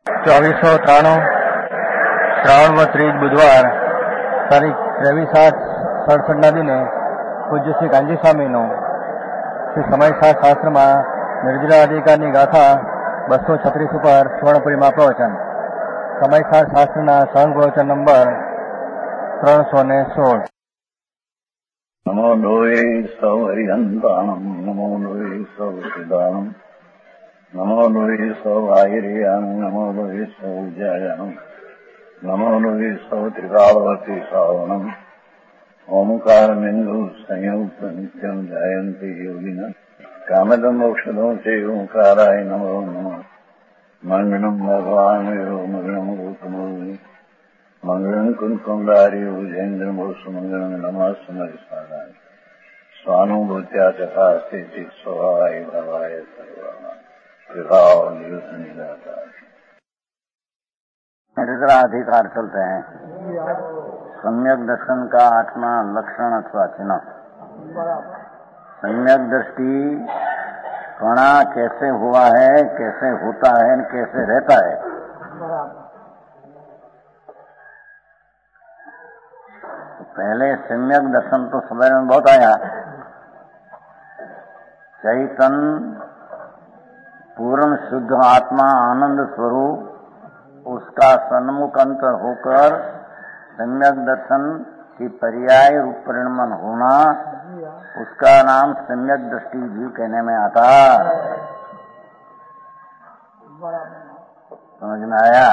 2493 શ્રાવણ 30 બુધવાર તારીખ 23/8/67 દિને પૂજ્ય શ્રી કાંજી સ્વામીનું શ્રી સમયસાર શાસ્ત્રમાં નિર્જરા અધિકારની ગાથા 236 ઉપર સુવર્ણપુરીમાં પ્રવચન. સમયસાર શાસ્ત્રના સંઘ પ્રવચન નંબર 316. નમો લોહે સૌ હરિહંતાણમ નમો લોહે સૌ સિદ્ધાણમ નમો લોહે સૌ આહિર્યાણમ નમો લોહે સૌ જયાણમ નમો લોહે સૌ ત્રિકાળવતી શ્રાવણમ ઓમકાર બિંદુ સંયુક્ત નિત્યમ જાયંતિ યોગિના કામદમ મોક્ષદો છે ઓંકારાય નમો નમઃ. મંગળમ ભગવાન વિરો મંગળમ ગૌતમો મંગળમ કુંકુમધારી ઉજેન્દ્રમો સુમંગળમ નમઃ સ્મરિસ્મરાય સ્વાનુભૂત્યા તથા સ્થિતિ સ્વભાવાય ભવાય સર્વમાં विभाव नियुक्त नहीं रहता. निरंतर अधिकार चलते हैं. सम्यक दर्शन का 8वां लक्षण अथवा चिन्ह. सम्यक दृष्टि कणा कैसे हुआ है, कैसे होता है, कैसे रहता है. तो पहले सम्यक दर्शन तो सवेरे में बहुत आया. चैतन पूर्ण शुद्ध आत्मा आनंद स्वरूप उसका सन्मुख अंतर होकर सम्यक दर्शन की पर्याय रूप परिणमन होना, उसका नाम सम्यक दृष्टि भी कहने में आता. समझ में आया?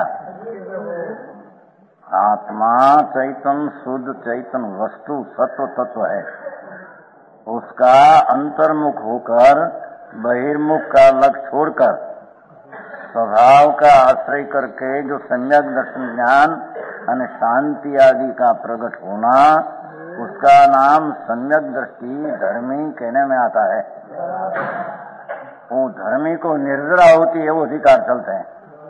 आत्मा चैतन शुद्ध चैतन वस्तु सत्व तत्व है. उसका अंतर्मुख होकर बहिर्मुख का लक्ष्य छोड़कर स्वभाव का आश्रय करके जो सम्यक दर्शन ज्ञान और शांति आदि का प्रकट होना, उसका नाम सम्यक दृष्टि धर्मी कहने में आता है. वो धर्मी को निर्जरा होती है, वो अधिकार चलते हैं.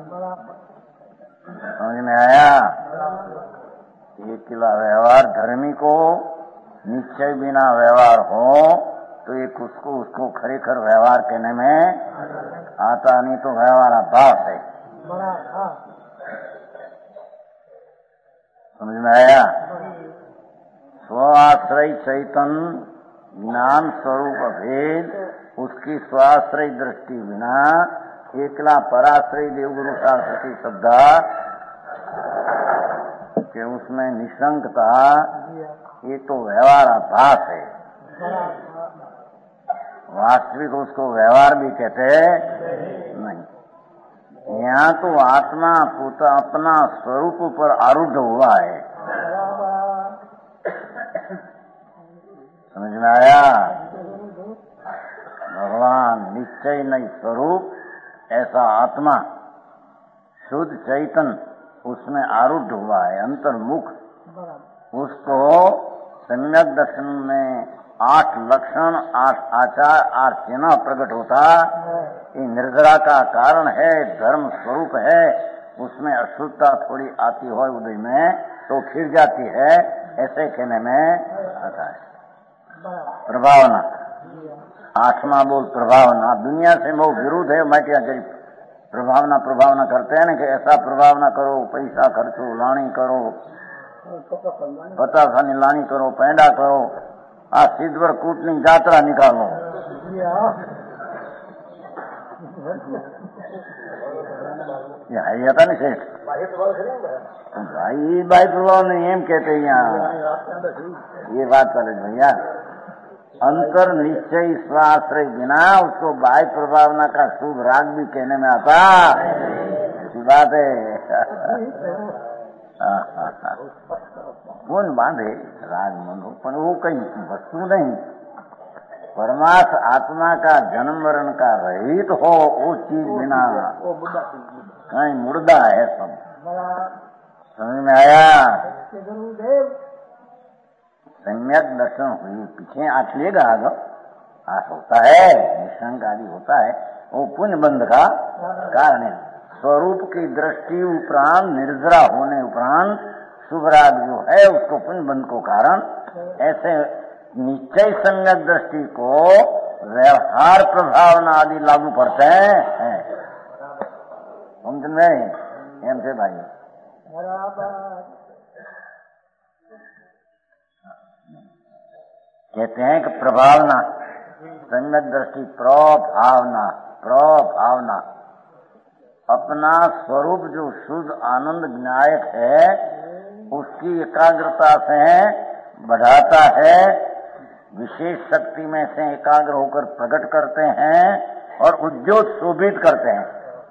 समझ में आया? ये किला व्यवहार धर्मी को निश्चय बिना व्यवहार हो तो एक उसको खरेखर व्यवहार कहने में आता नहीं, तो व्यवहार आभास है. समझ में आया? स्वाश्रय चैतन ज्ञान स्वरूप भेद उसकी स्वाश्रय दृष्टि बिना एकला पराश्रय देवगुरु शास्त्र की श्रद्धा कि उसमें निशंकता, ये तो व्यवहार आभास है. वास्तविक उसको व्यवहार भी कहते नहीं. यहाँ तो आत्मा अपना स्वरूप पर आरूढ़ हुआ है. समझ में आया? भगवान निश्चय नहीं स्वरूप ऐसा आत्मा शुद्ध चैतन उसमें आरूढ़ हुआ है, अंतर्मुख. उसको सम्यक दर्शन में 8 लक्षण 8 आचार 8 चिन्ह प्रकट होता. ये निर्जरा का कारण है, धर्म स्वरूप है. उसमें अशुद्धता थोड़ी आती हो उदय में तो खिर जाती है, ऐसे कहने में आता है. प्रभावना 8वां बोल प्रभावना. दुनिया से बहुत विरुद्ध है. मैं क्या करी प्रभावना करते हैं ना कि ऐसा प्रभावना करो, पैसा खर्चो, लाणी करो, पताखानी लाणी करो, पैंडा करो, आ सिद्धवर कूटनी यात्रा निकालो. था नहीं सेठ भाई प्रभाव नहीं एम कहते यहाँ. ये बात चले भैया. अंतर निश्चय स्वाश्रय बिना उसको बाह्य प्रभावना का शुभ राग भी कहने में आता. ऐसी बात है. कौन बांधे राग मनो, पर वो कहीं वस्तु नहीं. परमार्थ आत्मा का जन्म मरण का रहित हो वो चीज बिना कहीं मुर्दा है सब. समझ में आया? सम्यक दर्शन हुई पीछे आठ लेगा आगे आठ होता है, निशंक आदि होता है. वो पुण्य बंध का कारण है. स्वरूप की दृष्टि उपरांत निर्जरा होने उपरांत शुभराग जो है उसको पुण्य बंध को कारण. ऐसे निश्चय सम्यक दृष्टि को व्यवहार प्रभावना आदि लागू करते हैं. समझ में એમ છે ભાઈ. कहते हैं कि प्रभावना सम्यक दृष्टि प्रभावना अपना स्वरूप जो शुद्ध आनंद ज्ञायक है उसकी एकाग्रता से बढ़ाता है, विशेष शक्ति में से एकाग्र होकर प्रकट करते हैं और उद्योत शोभित करते हैं.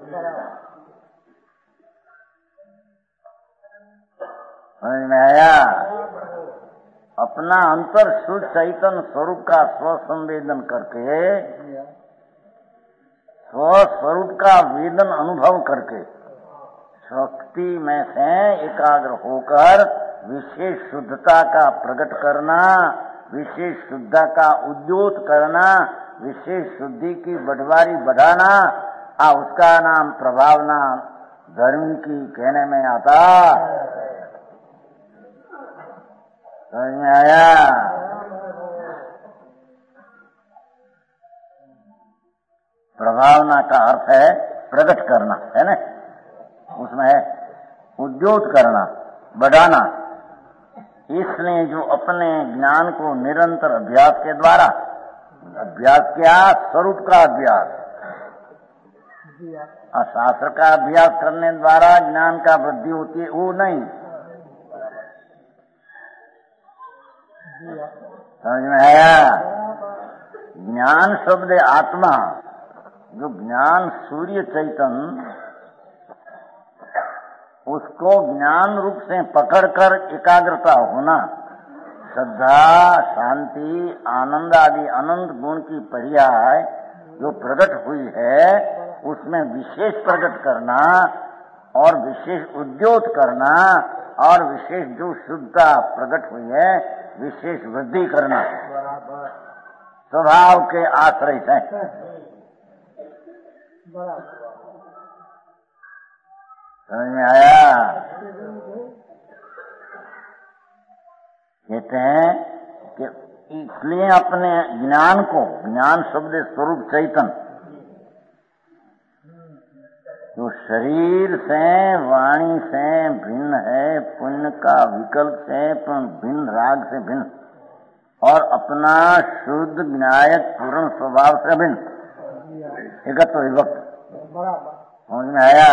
समझ में आया? अपना अंतर शुद्ध चैतन्य स्वरूप का स्वसंवेदन करके, स्वस्वरूप का वेदन अनुभव करके, शक्ति में से एकाग्र होकर विशेष शुद्धता का प्रकट करना, विशेष शुद्धता का उद्योत करना, विशेष शुद्धि की बढ़वारी बढ़ाना, उसका नाम प्रभावना धर्म की कहने में आता. समझ में आया? प्रभावना का अर्थ है प्रकट करना, है ना? उसमें है उद्योत करना, बढ़ाना. इसलिए जो अपने ज्ञान को निरंतर अभ्यास के द्वारा, अभ्यास क्या? स्वरूप का अभ्यास. शास्त्र का अभ्यास करने द्वारा ज्ञान का वृद्धि होती है, वो नहीं. समझ में आया? ज्ञान शब्द आत्मा, जो ज्ञान सूर्य चैतन्य, उसको ज्ञान रूप से पकड़कर एकाग्रता होना, श्रद्धा, शांति, आनंद आदि अनंत गुण की पर्याय जो प्रकट हुई है उसमें विशेष प्रकट करना और विशेष उद्योत करना और विशेष जो शुद्धता प्रकट हुई है विशेष वृद्धि करना स्वभाव के आश्रय से. समझ में आया? कहते हैं कि इसलिए अपने ज्ञान को, ज्ञान शब्द स्वरूप चैतन्य, जो शरीर से वाणी से भिन्न है, पुण्य का विकल्प से भिन्न, राग से भिन्न और अपना शुद्ध ज्ञायक पूर्ण स्वभाव से भिन्न, एकत्व विभक्त. समझ में आया?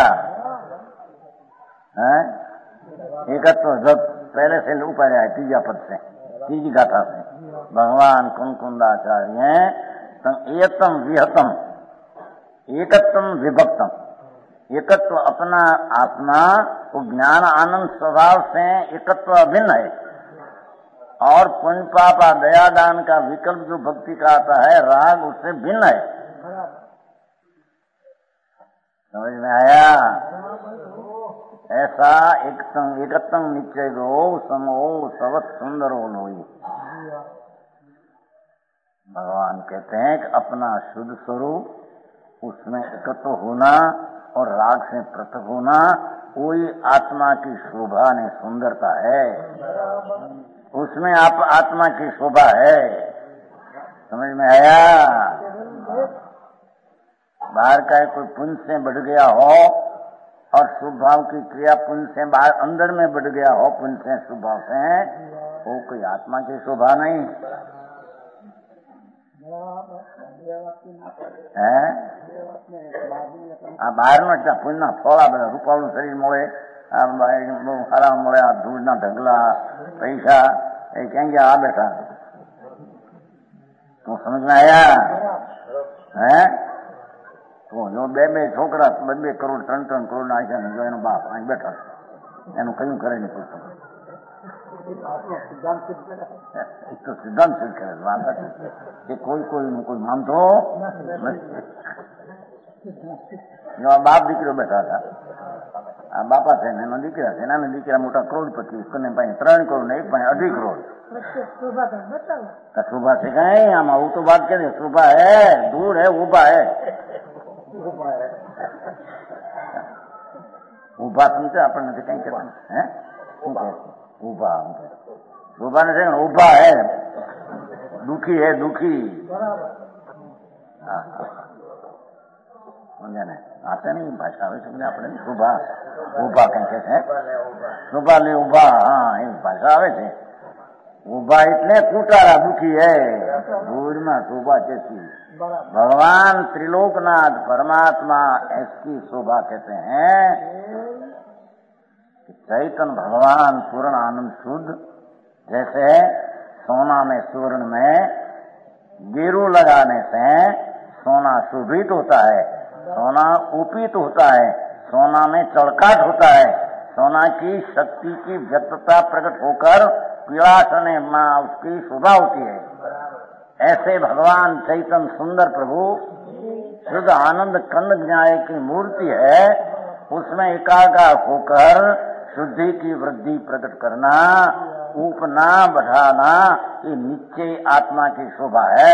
एकत्व विभक्त पहले से ऊपर आया, तीजा पद से, तीजी गाथा से. भगवान कुंकुंदाचार्य एकत्व विहतम, एकत्व विभक्तम. एकत्व अपना आत्मा वो ज्ञान आनंद स्वभाव से एकत्व अभिन्न है और पुण्य पापा दया दान का विकल्प जो भक्ति का आता है, राग, उससे भिन्न है. समझ में आया? ऐसा एकत्व निश्चय गो समो सवत सुंदर लोई. भगवान कहते हैं कि अपना शुद्ध स्वरूप, उसमें एकत्व होना और राग से पृथक होना, वही आत्मा की शोभा ने सुंदरता है. उसमें आप आत्मा की शोभा है. समझ में आया? बाहर का कोई पुण्य से बढ़ गया हो और शुभ भाव की क्रिया पुण्य से बाहर अंदर में बढ़ गया हो, पुण्य से शुभ भाव से, वो कोई आत्मा की शोभा नहीं है. આ બહારનો પુણ્યના થોડા બધા રૂપાળું શરીર મળે, સારા મળે, આ ધૂળના ઢગલા, પૈસા, એ ક્યાં ગયા? આ બેઠા. તું સમજ में आया? હે? તો જો બે છોકરા 2 કરોડ 3 કરોડ ના છે ને, જો એનો બાપ અહીં બેઠા, એનું કયું કરે નહીં પૂછતું. તો સિદ્ધાંત સિદ્ધ કરે વાત કે કોઈનું કોઈ માનતો નથી. બાપ દીકરો બેઠા હતા, આ બાપા છે ને એનો દીકરા છે, એના દીકરા મોટા કરોડપતિ, કને પાસે 3 કરોડ ને એક પાસે 2.5 કરોડ. शोभा से कहें हम, वो तो बात करें, शोभा है, दूर है, उभा है. उभा सुनते अपन ने कहीं कहते हैं, उभा शोभा ने उभा है, दुखी है, दुखी. समझे ने आते नहीं भाषा આવે છે આપણે શુભા ઉભા કહે છે શુભા લે ઉભા હા એ ભાષા આવે છે ઉભા એટલે કુટારા દુખી હે ધૂળમાં શોભા कैसी भगवान त्रिलोकनाथ परमात्मा ऐसी शोभा कहते हैं कि चैतन्य भगवान पूर्ण आनंद शुद्ध जैसे सोना में सुवर्ण में गेरू लगाने से सोना शोभित होता है, सोना उपीत होता है, सोना में चड़काट होता है, सोना की शक्ति की व्यक्तता प्रकट होकर पीड़ासने माँ उसकी शोभा होती है। ऐसे भगवान चैतन्य सुंदर प्रभु शुद्ध आनंद कंद न्याय की मूर्ति है, उसमें एकाकार होकर शुद्धि की वृद्धि प्रकट करना, ऊपना बढ़ाना, ये निश्चय आत्मा की शोभा है।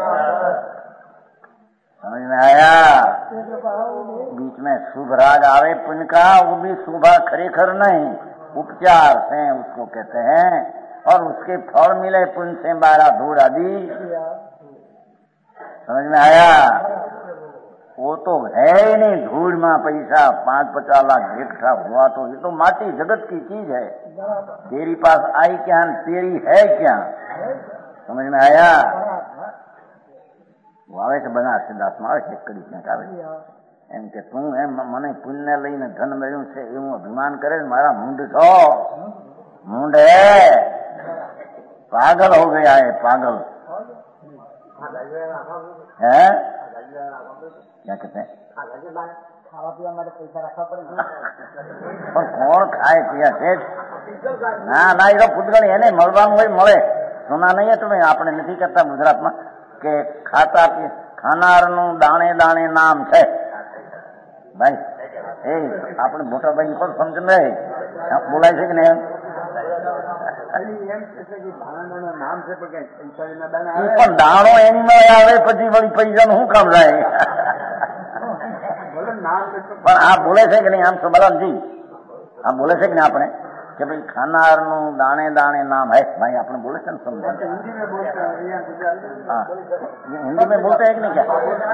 समझ में आया? बीच में शुभ राग आवे पुण्य का, वो भी शोभा खरेखर नहीं, उपचार से उसको कहते हैं, और उसके फल मिले पुण्य से 12 धूड़ आदि। समझ में आया? वो तो है ही नहीं, धूड़ में पैसा 5-50 लाख इकट्ठा हुआ तो ये तो माटी जगत की चीज है, तेरी पास आई क्या, तेरी है क्या? समझ में आया? वो आवे છે બનાસ દાસમાં આવે છે કડી ક્યાંક આવે એમ કે તું એમ મને પુણ્ય લઈને ધન મળ્યું છે એવું અભિમાન કરે, મારા મૂંડ છો, मूंड है, पागल हो गया है, पागल है। क्या कहते हैं? खावा पीवा માટે પૈસા રાખવા પડે પણ કોણ ખાય પીયા છે? ના ના, એ તો પૂતગળ એને મળવાનું હોય મળે. સુના નહીં તમે આપણે નથી કરતા ગુજરાતમાં કે ખાતા ખાનારનું દાણે દાણે નામ છે ભાઈ. એ આપણે મોટા ભાઈ કોણ સમજ નહીં બોલાય છે કે નહીં? પણ દાણો એની આવે પછી વળી પૈસાનું શું કામ થાય? પણ આ બોલે છે કે નહીં આમ સબલાજી? આ બોલે છે કે નહીં આપણે કે ભાઈ ખાનારનું દાણે દાણે નામ હે ભાઈ? આપણે બોલે છે ને સમજ? हाँ, हिंदी में बोलते हैं कि नहीं? क्या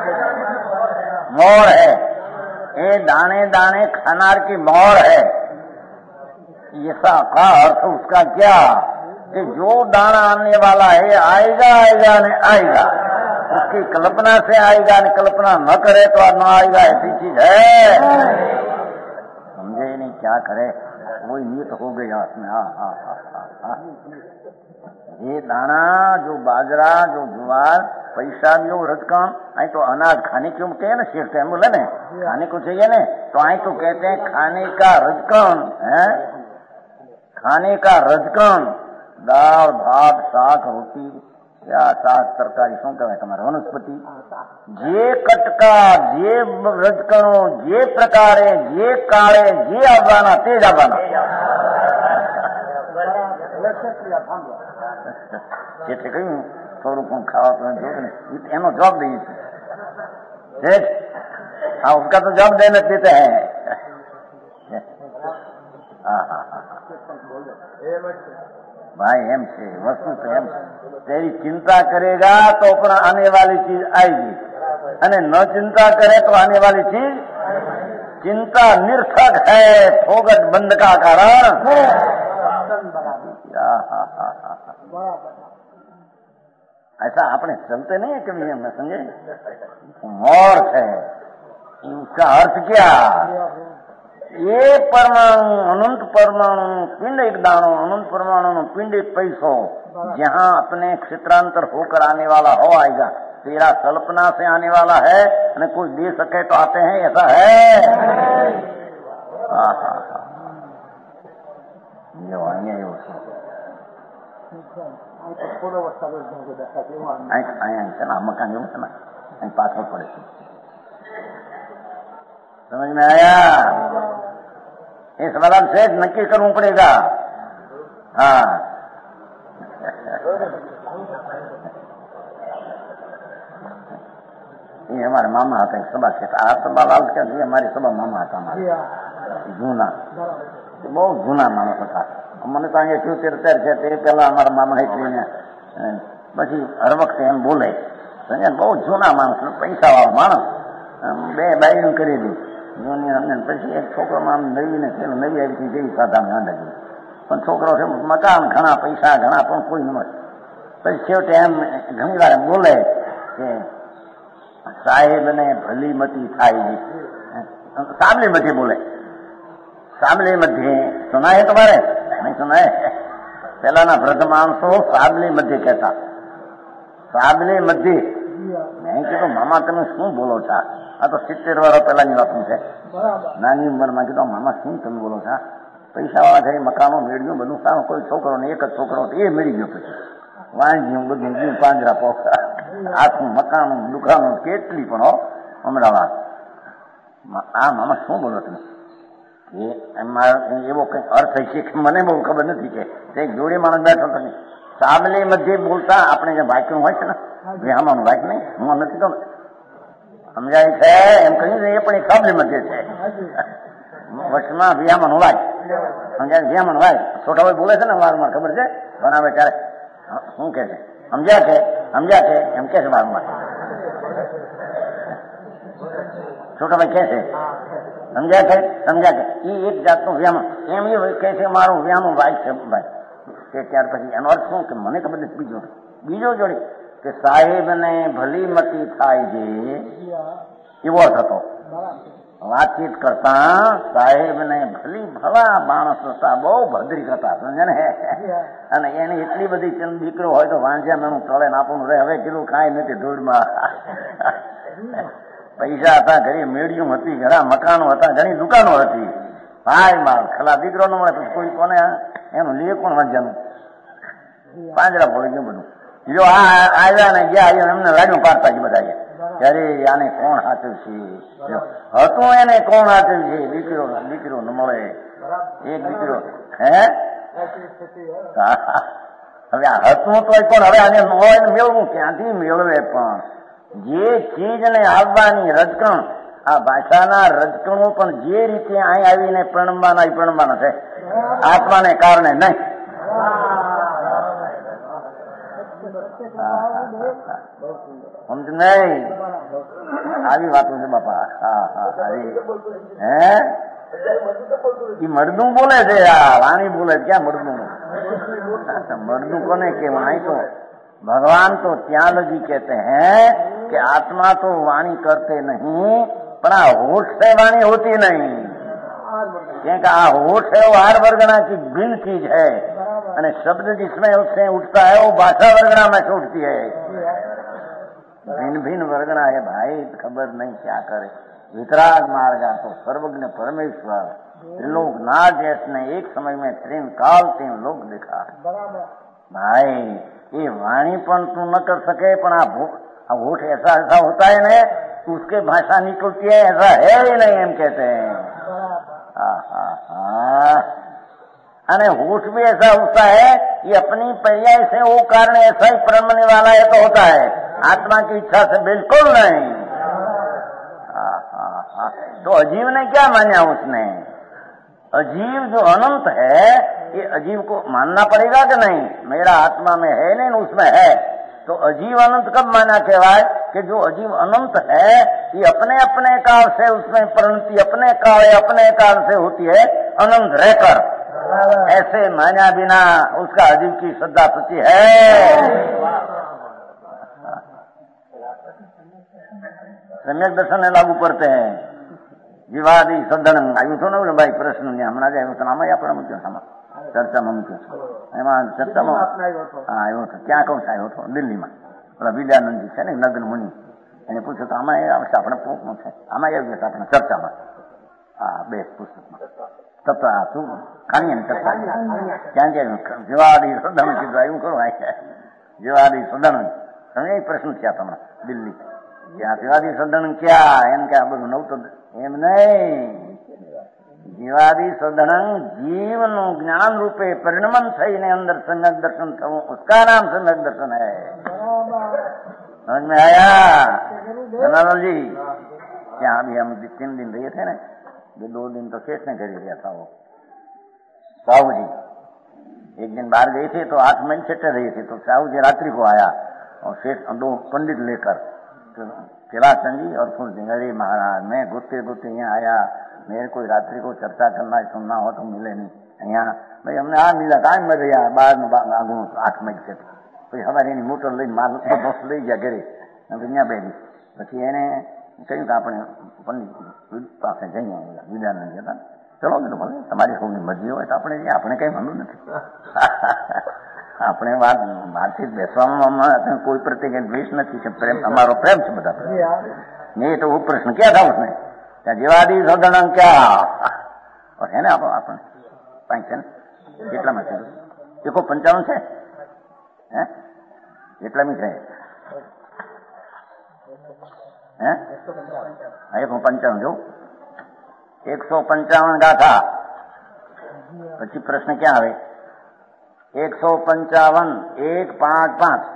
मोर है, ये दाने दाने खानार की मोर है। ऐसा का अर्थ उसका क्या कि जो दाना आने वाला है आएगा आएगा नहीं आएगा, उसकी कल्पना से आएगा, नहीं कल्पना न करे तो न आएगा, ऐसी चीज है। समझे नहीं? क्या करे? वही नीत हो गया उसमें। हाँ हाँ हाँ हाँ, ये दाना जो बाजरा जो ज्वार पैसा भी हो रजकम, आई तो अनाज खाने क्यों कहते हैं ना, शेर से बोले ना खाने को चाहिए ना, तो आई तो कहते हैं खाने का रजकम है, खाने का रजकम। दाल भात शाक रोटी या शाक तरकारी શું કહેવાય તમારે વનસ્પતિ, જે કટકા જે રજકણો જે પ્રકારે જે કાળે જે આવવાના તે જ આવવાના. જેથી કહ્યું થોડું પણ ખાવા પીવાનું જોયું ને એનો જવાબ દઈએ છીએ. हाँ, उसका तो जवाब देना देते हैं। हाँ हाँ हाँ भाई एम से वस्तु तो एम तेरी चिंता करेगा तो अपना आने वाली चीज आएगी, अने न चिंता करे तो आने वाली चीज, चिंता निरर्थक है, फोगट बंद का कारण। ऐसा अपने चलते नहीं है कभी, हम समझे? मोर है, उसका अर्थ क्या? ये परमाणु अनंत परमाणु पिंड एक दाणो, अनंत परमाणु पिंड एक पैसो, जहाँ अपने क्षेत्रांतर होकर आने वाला हो आएगा, तेरा कल्पना से आने वाला है, न कोई दे सके तो आते हैं, ऐसा है। हाँ हाँ हाँ, ये मकान એવું છે ને અહીં પાછળ પડે છે. समझ में आया? इस वाला से नक्की करना पड़ेगा। हाँ ये हमारे मामा હતા સભા છે, આ સભાલાલ કે અમારી સભા મામા હતા અમારા જૂના, બહુ જૂના માણસ હતા. મને તો અહીંયા 73 છે તે પેલા અમારા મામા એટલે પછી હર વખતે એમ બોલે, બહુ જૂના માણસ, પૈસા વાળો માણસ. બે બાયનું કરી દી પછી એક છોકરોમાં આમ નવીને થયેલું નવી આવી જેવી સાધા ગાંડા પણ છોકરો છે મકાન ઘણા પૈસા ઘણા પણ કોઈ ન મળે. પછી છેવટે એમ ઘણી વાર બોલે કે સાહેબને ભલી મતી થાય સામલી મધ્ય બોલે સામલી મધ્ય સુનાય તમારે નહીં સુનાય. પેલાના વૃદ્ધ માણસો સાબલી મધ્ય કહેતા સાબલી મધ્ય. મેં કીધું મામા તમે શું બોલો છો? આ તો 70 વર્ષ પહેલાની વાત છે. નાની ઉંમરમાં કીધું મામા શું તમે બોલો છો? પૈસા વાળા ઘરે મકાનો મેળવ્યું બધું સારું, કોઈ છોકરો ને એક જ છોકરો એ મળી ગયો. પછી વાંજ્યું બધું પાંજરા પોખા આખું મકાન દુકાનો કેટલી પણ હો અમદાવાદ. આ મામા શું બોલો તમે? એવો કઈ અર્થ છે કે મને બહુ ખબર નથી. કે તે જોડે માણસ બેઠો નથી. સાબલી મધ્ય બોલતા આપણે જે વાક્ય હોય છે ને વિહામાનું વાક્ય નહીં હું નથી તો સમજાય છે એમ કહ્યું એ પણ એક સાબલી મધ્ય છે. વર્ષમાં વિહામાનું વાક્ય સમજાય વિહામાનું વાક્ય છોટા ભાઈ બોલે છે ને વારંવાર ખબર છે બનાવે ત્યારે શું કે છે સમજ્યા કે એમ કે છે વારંવાર છોટા ભાઈ કે છે સમજ્યા કે એ એક જાતનું વ્યામ એમ એ કહે છે મારું વ્યામ વાય છે ભાઈ. કે ત્યાર પછી એનો અર્થ શું કે મને ખબર નથી. બીજો જોડે કે સાહેબ ને ભલી મતી થાય છે એવો અર્થ હતો. વાતચીત કરતા સાહેબ ને ભલા માણસ હતા, બહુ ભદ્રિક હતા સમજે ને. અને એને એટલી બધી દીકરો હોય તો વાંચ્યા મેનું તળે નાખવાનું રહે. હવે કીધું કાંઈ નથી ધૂળમાં. પૈસા હતા, ઘણી મેળીઓ હતી, ઘણા મકાનો હતા, ઘણી દુકાનો હતી. ભાઈ માર ખલા દીકરો ન મળે પછી કોઈ કોને એનું લે કોણ વાંચ્યાનું પાંજરા પડી ગયું બધું. જો આ આવ્યા ને ગયા એમને લાગ્યું પાડતા જ બધા ત્યારે આને કોણ હાથે છે હતું એને કોણ હાથે છે. દીકરો ન મળે એક દીકરો હે હવે આ હતું તો પણ હવે આને મેળવું ક્યાંથી મેળવે? પણ જે ચીજને આવવાની રજકણ આ ભાષાના રજકણો પણ જે રીતે અહીં આવીને પ્રણમવાના છે આત્માને કારણે નહીં. સમજ નહીં આવી વાતો છે બાપા. હે એ મરદું બોલે છે આ વાણી બોલે ક્યાં મરદું? મરદું કોને કેવાય? તો भगवान तो ત્યાં लगी कहते हैं कि आत्मा तो वाणी करते नहीं पर होठ से वाणी होती नहीं. क्योंकि होठ है वो हर वर्गना की भिन्न चीज है અને शब्द जिसमें उससे उठता है वो भाषा वर्गना में से उठती है. भिन्न भिन्न वर्गना है भाई. खबर नहीं क्या करे. वितराग मार्ग तो सर्वज्ञ परमेश्वर त्रिलोक नाथ ने एक समय में 3 काल 3 लोक देखा. भाई ये वाणी पण तू न कर सके पण आ होठ ऐसा होता है ना उसके भाषा निकलती है ऐसा है ही नहीं एम कहते हैं. अने होठ भी ऐसा होता है ये अपनी पर्याय से वो कारण ऐसा ही परमने वाला है तो होता है, आत्मा की इच्छा से बिल्कुल नहीं. तो अजीव ने क्या माना? उसने अजीव जो अनंत है ये अजीव को मानना पड़ेगा कि नहीं? मेरा आत्मा में है नहीं उसमें है. तो अजीव अनंत कब माना कहवाय? कि जो अजीव अनंत है ये अपने अपने काल से उसमें परिणति अपने काल से होती है अनंत रहकर. ऐसे माना बिना उसका अजीव की श्रद्धा सच्ची है. सम्यक दर्शन ने लागू पड़ते हैं. જીવાદી સદન આવ્યું હતું ને ભાઈ પ્રશ્ન હમણાં જ આવ્યું હતું આમાં આપણે મૂક્યો ચર્ચામાં મૂક્યો છું એમાં ચર્ચામાં હા આવ્યો હતો. ક્યાં કહું આવ્યો હતો? દિલ્હીમાં પેલા વિદ્યાનંદજી છે ને નગ્ન મુનિ એને પૂછ્યું તો આમાં એ આવશે આપણે પૂછવું છે આમાં આવી જશે આપણે ચર્ચામાં. હા 2 પુસ્તકમાં ચર્ચા શું ખાણીએ ને ચર્ચા ક્યાં ક્યાં જીવાદી સદન કીધું આવ્યું કરું જીવાદી સદન તમે એ પ્રશ્ન થયા તમને દિલ્હી ત્યાં જીવાદી સદન ક્યાં એમ કે આ બધું નવું તો એમ નહીં. જીવાદી સદન જીવનું જ્ઞાન રૂપે પરિણમન થઈને અંદર सम्यक दर्शन થવું उसका नाम सम्यक दर्शन है. समझ में आया जनार्दन जी? क्या अभी हम 3 दिन रहे थे ना, ये 2 दिन तो शेष ने कर दिया था. वो साहू जी एक दिन बाहर गए थे तो 8 महीने छठे रहे थे तो साहू जी रात्रि को आया और शेष 2 पंडित लेकर किलाचंद जी और फूल सिंह, अरे महाराज मैं गुत्ते गुत्ते यहाँ आया, मेरे कोई रात्रि को चर्चा करना सुनना हो तो मिले नहीं यहाँ भाई हमने आ मिला कायम में रहा बार में आगू 8 मई से પછી હવારે એની મોટર લઈને માલ બસ લઈ ગયા ઘરે ત્યાં બેઠી પછી એને કહ્યું કે આપણે પંડિત પાસે જઈએ વિદાનંદ જતા ચલો કીધું ભલે તમારી સૌની મરજી હોય તો આપણે કઈ વાંધો નથી આપણે વાતચીત બેસવામાં કોઈ પ્રત્યે દ્વેષ નથી કે પ્રેમ અમારો પ્રેમ છે બધા नहीं तो वो प्रश्न क्या था उसमें क्या जीवादि सदनम क्या और है ना अपन पेंशन કેટલા માં છે 155 છે હે કેટલા મી છે હે 155 જો 155 ગાથા પછી પ્રશ્ન क्या આવે 155 155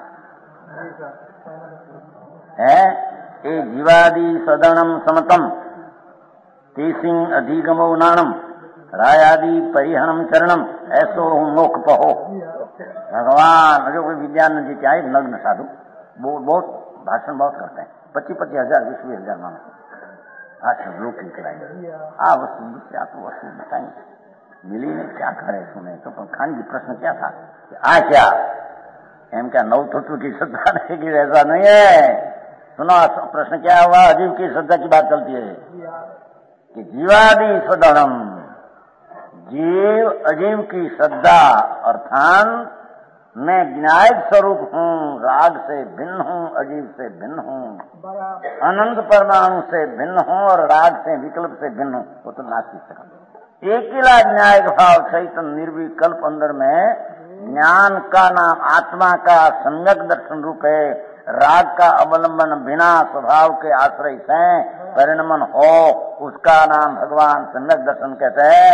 है ए जीवादि सदनम समतम तेसिंग अधिगमो नाणम रायादि परिहनम चरणम ऐसो मोख पहो। भगवान जो कोई विद्यानंद जी क्या है नग्न साधु बहुत भाषण बहुत करते हैं 25,000 20,000 मानो भाषण लोग खिलाएंगे आ वस्तु दूसरी आप वस्तु बताएंगे मिली ने क्या करे सुने तो खान जी प्रश्न क्या था आ क्या एम क्या नव तत्व की श्रद्धा नहीं की ऐसा नहीं है। सुनो प्रश्न क्या हुआ अजीव की श्रद्धा की बात चलती है कि जीवादि सदनम जीव अजीव की श्रद्धा अर्थात मैं ज्ञायक स्वरूप हूँ राग से भिन्न हूँ अजीव से भिन्न हूँ अनंत परमाणु से भिन्न हूँ और राग से विकल्प से भिन्न हूँ वो तो नास्तिक सका एकिला ज्ञायक भाव चैतन्य निर्विकल्प अंदर में ज्ञान का नाम आत्मा का सम्यक दर्शन रूप है राग का अवलंबन बिना स्वभाव के आश्रय से परिणमन हो उसका नाम भगवान सम्यक दर्शन कहते हैं।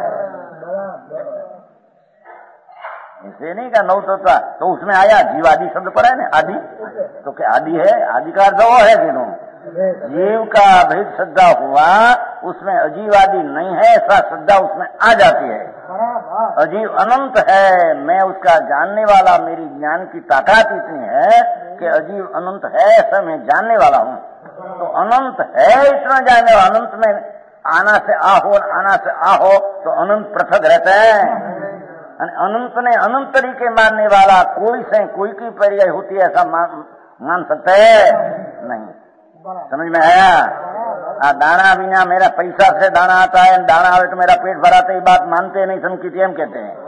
इसे नहीं का नौ तो उसमें आया जीवादि शब्द पर है ना आदि तो क्या आदि है आदि का अर्थ वो है कि जीव का भेद श्रद्धा हुआ उसमें अजीवादि नहीं है ऐसा श्रद्धा उसमें आ जाती है। अजीव अनंत है मैं उसका जानने वाला मेरी ज्ञान की ताकत इतनी है कि अजीव अनंत है ऐसा मैं जानने वाला हूँ तो अनंत है इतना जानने वाला अनंत में आना से आ हो तो अनंत पृथक रहते हैं अनंत ने अनंत तरीके मानने वाला कोई से कोई की पर्याय होती है ऐसा मान सकते है नहीं। समझ में आया दाना बिना मेरा पैसा से दाना आता है दाना आवे तो मेरा पेट भराते ही बात मानते नहीं संकीर्ति हम कहते हैं।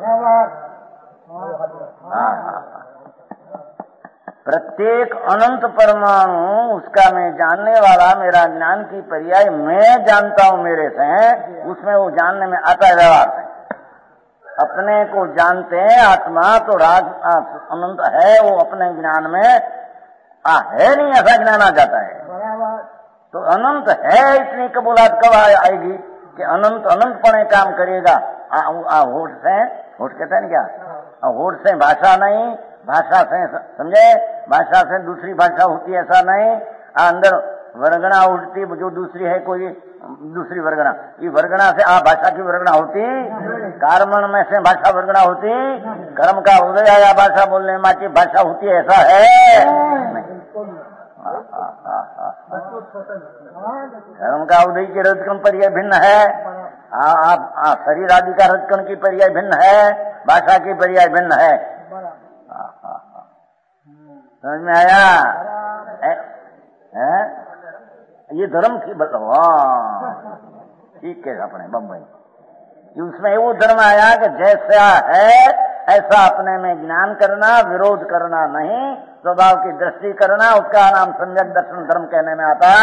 प्रत्येक अनंत परमाणु उसका मैं जानने वाला मेरा ज्ञान की पर्याय मैं जानता हूँ मेरे से उसमें वो जानने में आता है व्यवहार से अपने को जानते हैं आत्मा तो राग अनंत है वो अपने ज्ञान में है नहीं ऐसा ज्ञान आ जाता है तो अनंत है इतनी कबूलात कब आएगी कि अनंत अनंतपणे काम करेगा। होठ से होठ कहते हैं क्या होठ से भाषा नहीं भाषा से समझे भाषा से दूसरी भाषा होती ऐसा नहीं अंदर वर्गणा उठती जो दूसरी है कोई दूसरी वर्गणा ये वर्गणा से भाषा की वर्गणा होती कार्मण में से भाषा वर्गणा होती कर्म का उदय आया भाषा बोलने में की भाषा होती ऐसा है कर्म का उदय के रजकण पर्याय भिन्न है शरीर आदि का रजकण की पर्याय भिन्न है भाषा की पर्याय भिन्न है। समझ में आया ये धर्म की ठीक है अपने बम्बई उसमें वो धर्म आया कि जैसा है ऐसा अपने में ज्ञान करना विरोध करना नहीं स्वभाव की दृष्टि करना उसका नाम सम्यक दर्शन धर्म कहने में आता।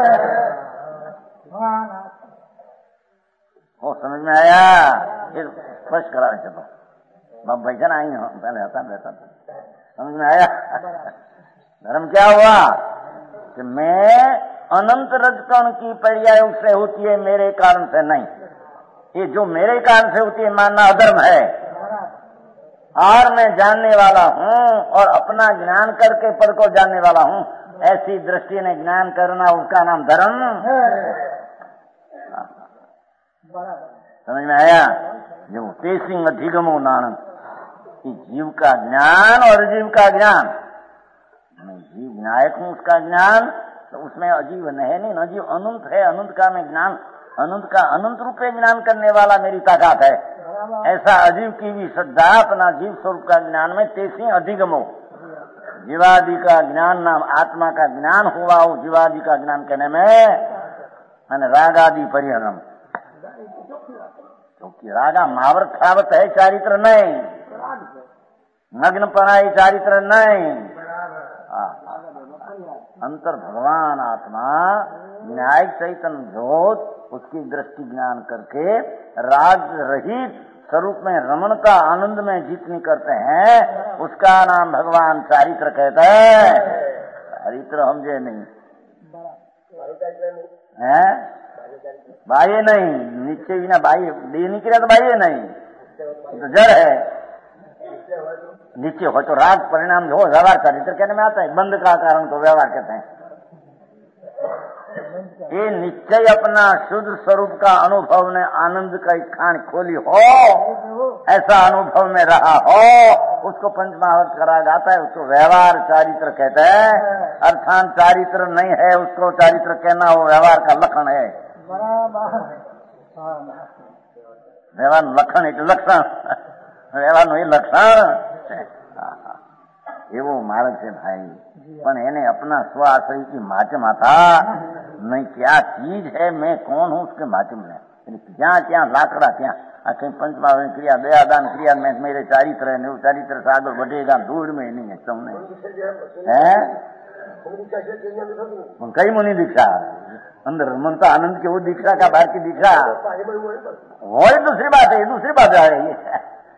वो समझ में आया फिर स्पष्ट करा चलो बम्बई से आई हो पहले आता रहता समझ में आया। धर्म क्या हुआ कि मैं अनंत रजकण की पर्याय उससे होती है मेरे कारण से नहीं ये जो मेरे कारण से होती है मानना अधर्म है और मैं जानने वाला हूँ और अपना ज्ञान करके पर को जानने वाला हूँ ऐसी दृष्टि ने ज्ञान करना उसका नाम धर्म। समझ में आया जो तेसिंग अधिगमो नाणम जीव का ज्ञान और जीव का ज्ञान मैं जीव ज्ञायक हूँ उसका ज्ञान तो उसमें अजीब है नहीं, अजीब अनंत है। अनंत का मैं ज्ञान, अनंत का अनंत रूपे ज्ञान करने वाला मेरी ताकत है। ऐसा अजीब की भी श्रद्धा अपना जीव स्वरूप का ज्ञान में तेसी अधिगमो। जीवादि का ज्ञान नाम आत्मा का ज्ञान हुआ हो, जीवादि का ज्ञान कहने में रागादि परिहरम, क्योंकि रागा मावृत खावत है, चारित्र नहीं, नग्न पनाई चारित्र नहीं। अंतर भगवान आत्मा न्यायिक चैतन्य ज्योत, उसकी दृष्टि ज्ञान करके राग रहित स्वरूप में रमणता आनंद में जितनी करते हैं उसका नाम भगवान चारित्र कहते हैं। चारित्र समझे नहीं है, बाह्य नहीं, नीचे बिना बाह्य दे निकले तो बाह्य नहीं, तो जड़ है। नीचे हो तो राग परिणाम जो हो व्यवहार चारित्र कहने में आता है, बंद का कारण को व्यवहार कहते हैं। ये निश्चय अपना शुद्ध स्वरूप का अनुभव ने आनंद का एक खान खोली हो, ऐसा अनुभव में रहा हो, उसको पंचमहावर्त करा जाता है, उसको व्यवहार चारित्र कहते हैं। अर्थात चारित्र नहीं है उसको चारित्र कहना, वो व्यवहार का लक्षण है। व्यवहार लक्षण એટલે લક્ષણ, વ્યવહારનું એ લક્ષણ એવો માર્ગ છે ભાઈ। પણ એને अपना स्व आश्रय की माध्यम था, नहीं क्या चीज है, मैं कौन हूँ उसके माध्यम में। જ્યાં ત્યાં લાકડા ત્યાં कहीं पंचमहावर्त क्रिया दयादान क्रिया में मेरे चारित्र है, वो चारित्र से आगे बढ़ेगा, दूर में नहीं है तुमने है। कई मुनि दीक्षा अंदर मनता आनंद के वो दीक्षा का बाहर की दीक्षा वही दूसरी बात है, दूसरी बात है।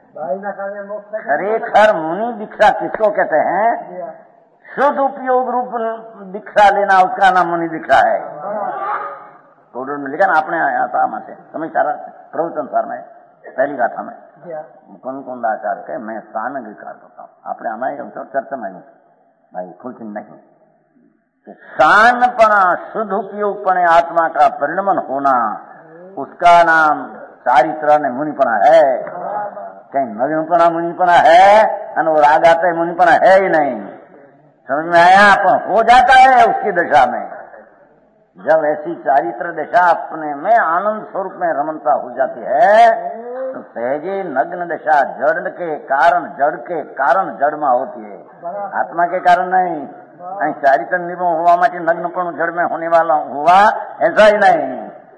खरेखर मुनि दीक्षा किसको कहते हैं? शुद्ध उपयोग रूप दीक्षा लेना, उसका नाम मुनि दीक्षा है। टोडर में लिखा ना आपने समय सारा प्रवचन सार में पहली गाथा में कुंदाचार्य के मैं सानगिकार करता हूँ। आपने हमारे चर्चा में भाई खुलचिन नहीं, शानपना शुद्ध उपयोगपणे आत्मा का परिणमन होना, उसका नाम चारित्र ने मुनिपना है। कहीं नवीनपना मुनिपना है और वो राग आता है मुनिपना है ही नहीं। समझ में आया? पर हो जाता है उसकी दशा में, जब ऐसी चारित्र दशा अपने में आनंद स्वरूप में रमणता हो जाती है तो सहजे नग्न दशा जड़ के कारण जड़ में होती है, आत्मा के कारण नहीं। कहीं चारित्र निर्मोह हुआ माटी नग्नपण जड़ में होने वाला हुआ, ऐसा ही नहीं।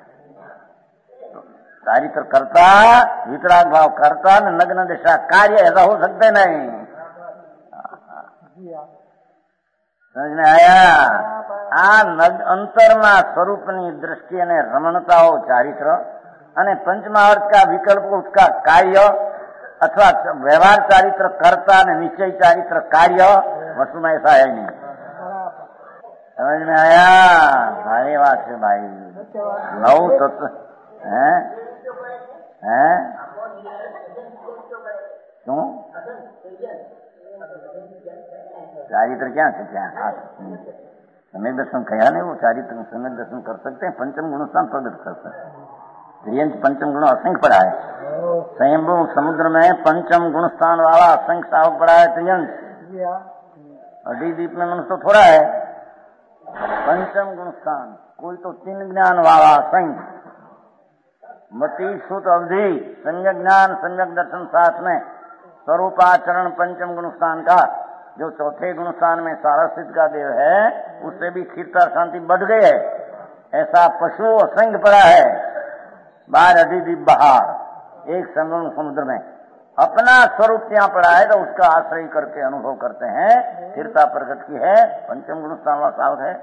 चारित्र करता, वितराग भाव करता, नग्न दशा कार्य, ऐसा हो सकते नहीं। समझ में आया? આ અંતરના સ્વરૂપની દ્રષ્ટિ અને રમણતાઓ ચારિત્ર અને પંચમહાવર્ત का विकल्प उसका कार्य अथवा व्यवहार चारित्र कर्ता અને निश्चय चारित्र कार्य, वस्तु में ऐसा है नहीं। समझ में आया भाई? बात है भाई। नौ तत्व है क्यों चारित्र क्या है? क्या समय दर्शन कहा नहीं, वो चारित्र समय दर्शन कर सकते हैं, पंचम गुणस्थान प्रकट कर सकते हैं। त्रियंश पंचम गुण असंख्य पड़ा है, स्वयंभू समुद्र में पंचम गुणस्थान वाला असंख्य सावक पड़ा है त्रियंश। द्वीप में मनुष्य तो थोड़ा है, पंचम गुणस्थान कोई तो तीन ज्ञान वाला असंख्य, मति सुत अवधि, सम्यक ज्ञान सम्यक दर्शन साथ में स्वरूपाचरण पंचम गुणस्थान का, जो चौथे गुणस्थान में सारस्वत का देव है, उससे भी स्थिरता शांति बढ़ गई है। ऐसा पशु असंख्य पड़ा है, बाहर अधिदीप बाहर एक संगम समुद्र में अपना स्वरूप यहाँ पड़ा है, तो उसका आश्रय करके अनुभव करते हैं, स्थिरता प्रकट की है, पंचम गुणस्थान वाला सावक है।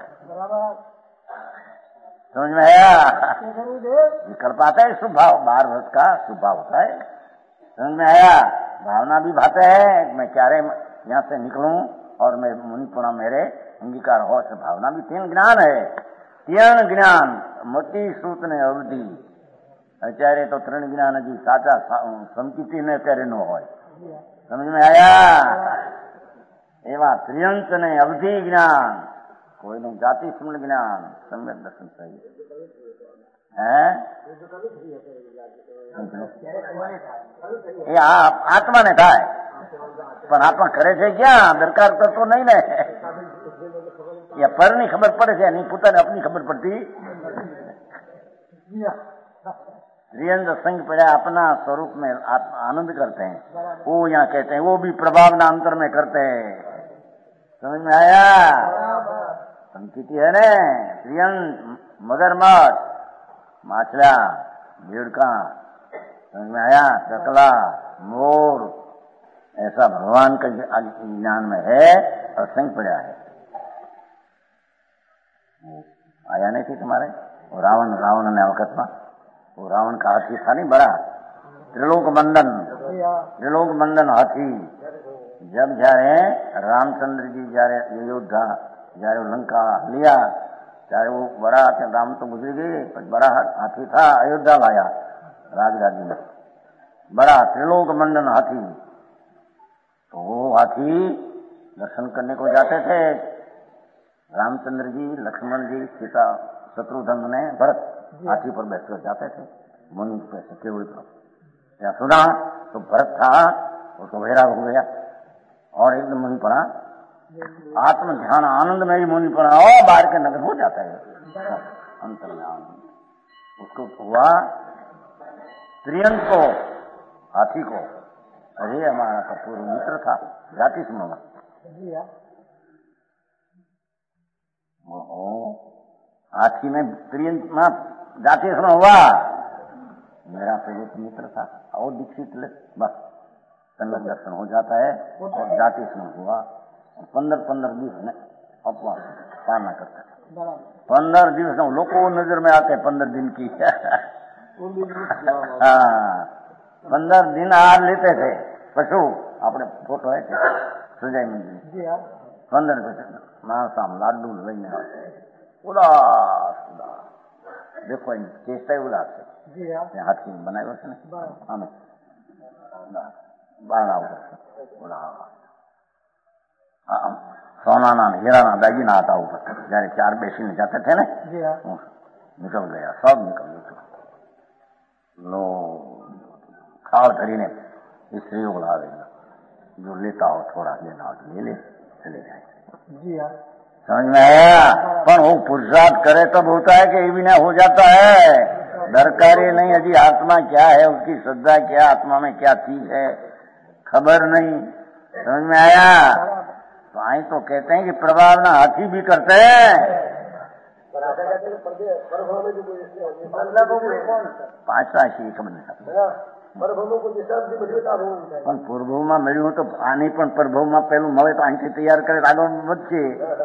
समझ में आया? निकल पाता है शुभ भाव, बाहर भक्त का शुभ भाव होता है। समझ में आया? भावना भी भाते है, मैं क्यारे यहाँ से निकलूं और मैं मुनिपुणा मेरे अंगीकार हो, से भावना भी तीन ज्ञान है। तीन ज्ञान मति सूत ने अवधि, અત્યારે તો ત્રણ જ્ઞાન હજી સાચા સમકીતી ને અત્યારે ન હોય। સમજ में आया? એવા ત્રિયંશ ને અવધિ જ્ઞાન, કોઈનું જાતિ સુમલ જ્ઞાન, સમ્યક દર્શન સહી હે એ આત્માને થાય, પણ આત્મા કરે છે ક્યાં? દરકાર કરતો નહીં ને, એ या परनी खबर પડે છે નહીં પોતાને अपनी खबर पड़ती त्रियंग संग पड़ा अपना स्वरूप में आनंद करते हैं, वो यहाँ कहते हैं, वो भी प्रभावना अंतर में करते हैं। समझ में आया? संकीति है ने त्रियंग मगरमच्छ माछला भेड़का, समझ में आया? चकला मोर, ऐसा भगवान का ज्ञान में है और संग पड़ा है। आया नहीं थी तुम्हारे वो रावण ने वक्त में वो रावण का हाथी था नहीं बड़ा त्रिलोक मंडन हाथी जब जा रहे रामचंद्र जी जा रहे अयोध्या जा रहे लंका लिया चाहे वो बड़ा राम तो गुजर गए पर बड़ा हाथी था अयोध्या लाया राजगादी में बड़ा त्रिलोक मंडन हाथी। तो वो हाथी दर्शन करने को जाते थे रामचंद्र जी लक्ष्मण जी सीता शत्रुघ्न ने भरत हाथी पर बैठकर जाते थे मुनि पे केवड़ी पर। क्या सुना तो भरत था वो तो वैराग हो गया और एकदम मुनि पड़ा आत्म ध्यान आनंद में ही मुनि पड़ा और बाहर के नगर हो जाता है अंतर में आनंद। उसको हुआ त्रियंग को हाथी को अरे हमारा का पूर्व मित्र था जाति सुनोगा हाथी में त्रियंग जाति सुना हुआ मेरा पूर्व मित्र था और दीक्षित बस संगत दर्शन हो जाता है और जाति सुन हुआ 15 दिवस में अपवास पालना करता था 15 दिवस लोग नजर में आते 15 दिन की 15 दिन आहार लेते थे पशु अपने फोटो है सुजय मंदिर 15 दिन मांस लाडू लઈને उदास देखो चेष्टा उदास है हाथी बनाવ્યો છે ને આમે બારણા ઉપર सोना हीरा दागीना હતા ઉપર જયારે 4 બેસીને જતા थे ને निकल गया सब निकल गया लो खाड़ धरीने स्त्रियों को ला देगा जो लेता हो थोड़ा लेना हो ले ले चले जाए समझ में आया? पर वो पुरुषार्थ करे तब होता है कि ये भी ना हो जाता है दरकारी नहीं अजी आत्मा क्या है उसकी श्रद्धा क्या आत्मा में क्या चीज है खबर नहीं समझ में आया? तो आई तो कहते हैं कि प्रभावना हाथी भी करते हैं पांचवा श्री खबर नहीं પણ પૂર્વમાં મળ્યું તો આની પણ પ્રભવમાં પેલું મળે તો અહીંથી તૈયાર કરે આગળ વધશે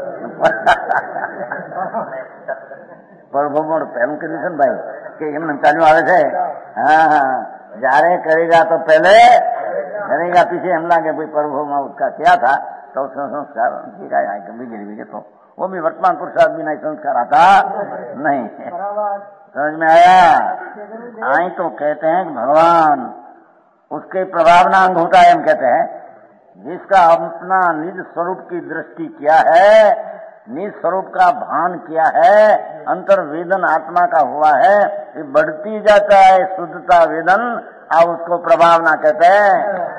પ્રભવમાં પહેલું કર્યું છે ને ભાઈ કે એમને ચાલ્યું આવે છે હા જયારે કરેગા તો પહેલે करेगा पीछे हम लागे भाई प्रभु उसका क्या था तो संस्कार बिगड़ तो वो भी वर्तमान पुरुषार्थ भी नहीं संस्कार आता नहीं समझ में आया? आई तो कहते हैं कि भगवान उसके प्रभावना अंग होता है हम कहते हैं जिसका अपना निज स्वरूप की दृष्टि क्या है निज स्वरूप का भान किया है अंतर्वेदन आत्मा का हुआ है ये बढ़ती जाता है शुद्धता वेदन आप उसको प्रभावना कहते हैं।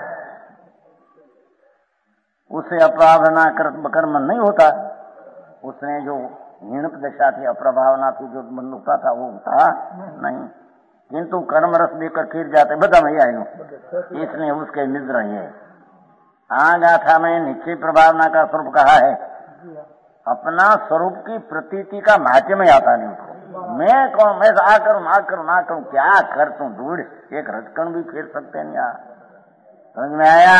उसे अप्रावना कर्म नहीं होता उसने जो हीनप दशा थी अप्रभावना थी जो बंधुता था वो था नहीं किंतु कर्म रस देकर खीर जाते बता मैं आई इसने उसके निज रही है गाथा में निश्चय प्रभावना का स्वरूप कहा है अपना स्वरूप की प्रतीति का माध्यम में आता नहीं उसको मैं कौन मैं आ करूं ना करूं ना करूं क्या कर तू ढूंढ एक रजकण भी फेर सकते नहीं यार समझ में आया?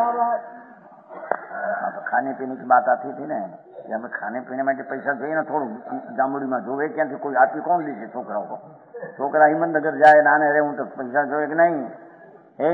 तो खाने पीने की बात आती थी ना हमें खाने पीने में जो पैसा જોઈએ ને થોડું જાંબુડી માં જોવે ક્યાંથી કોઈ આપી કોણ દેશે છોકરાઓ को છોકરા હિંમતનગર જાય નાને રે હું તો પૈસા જોઈએ કે નહીં એ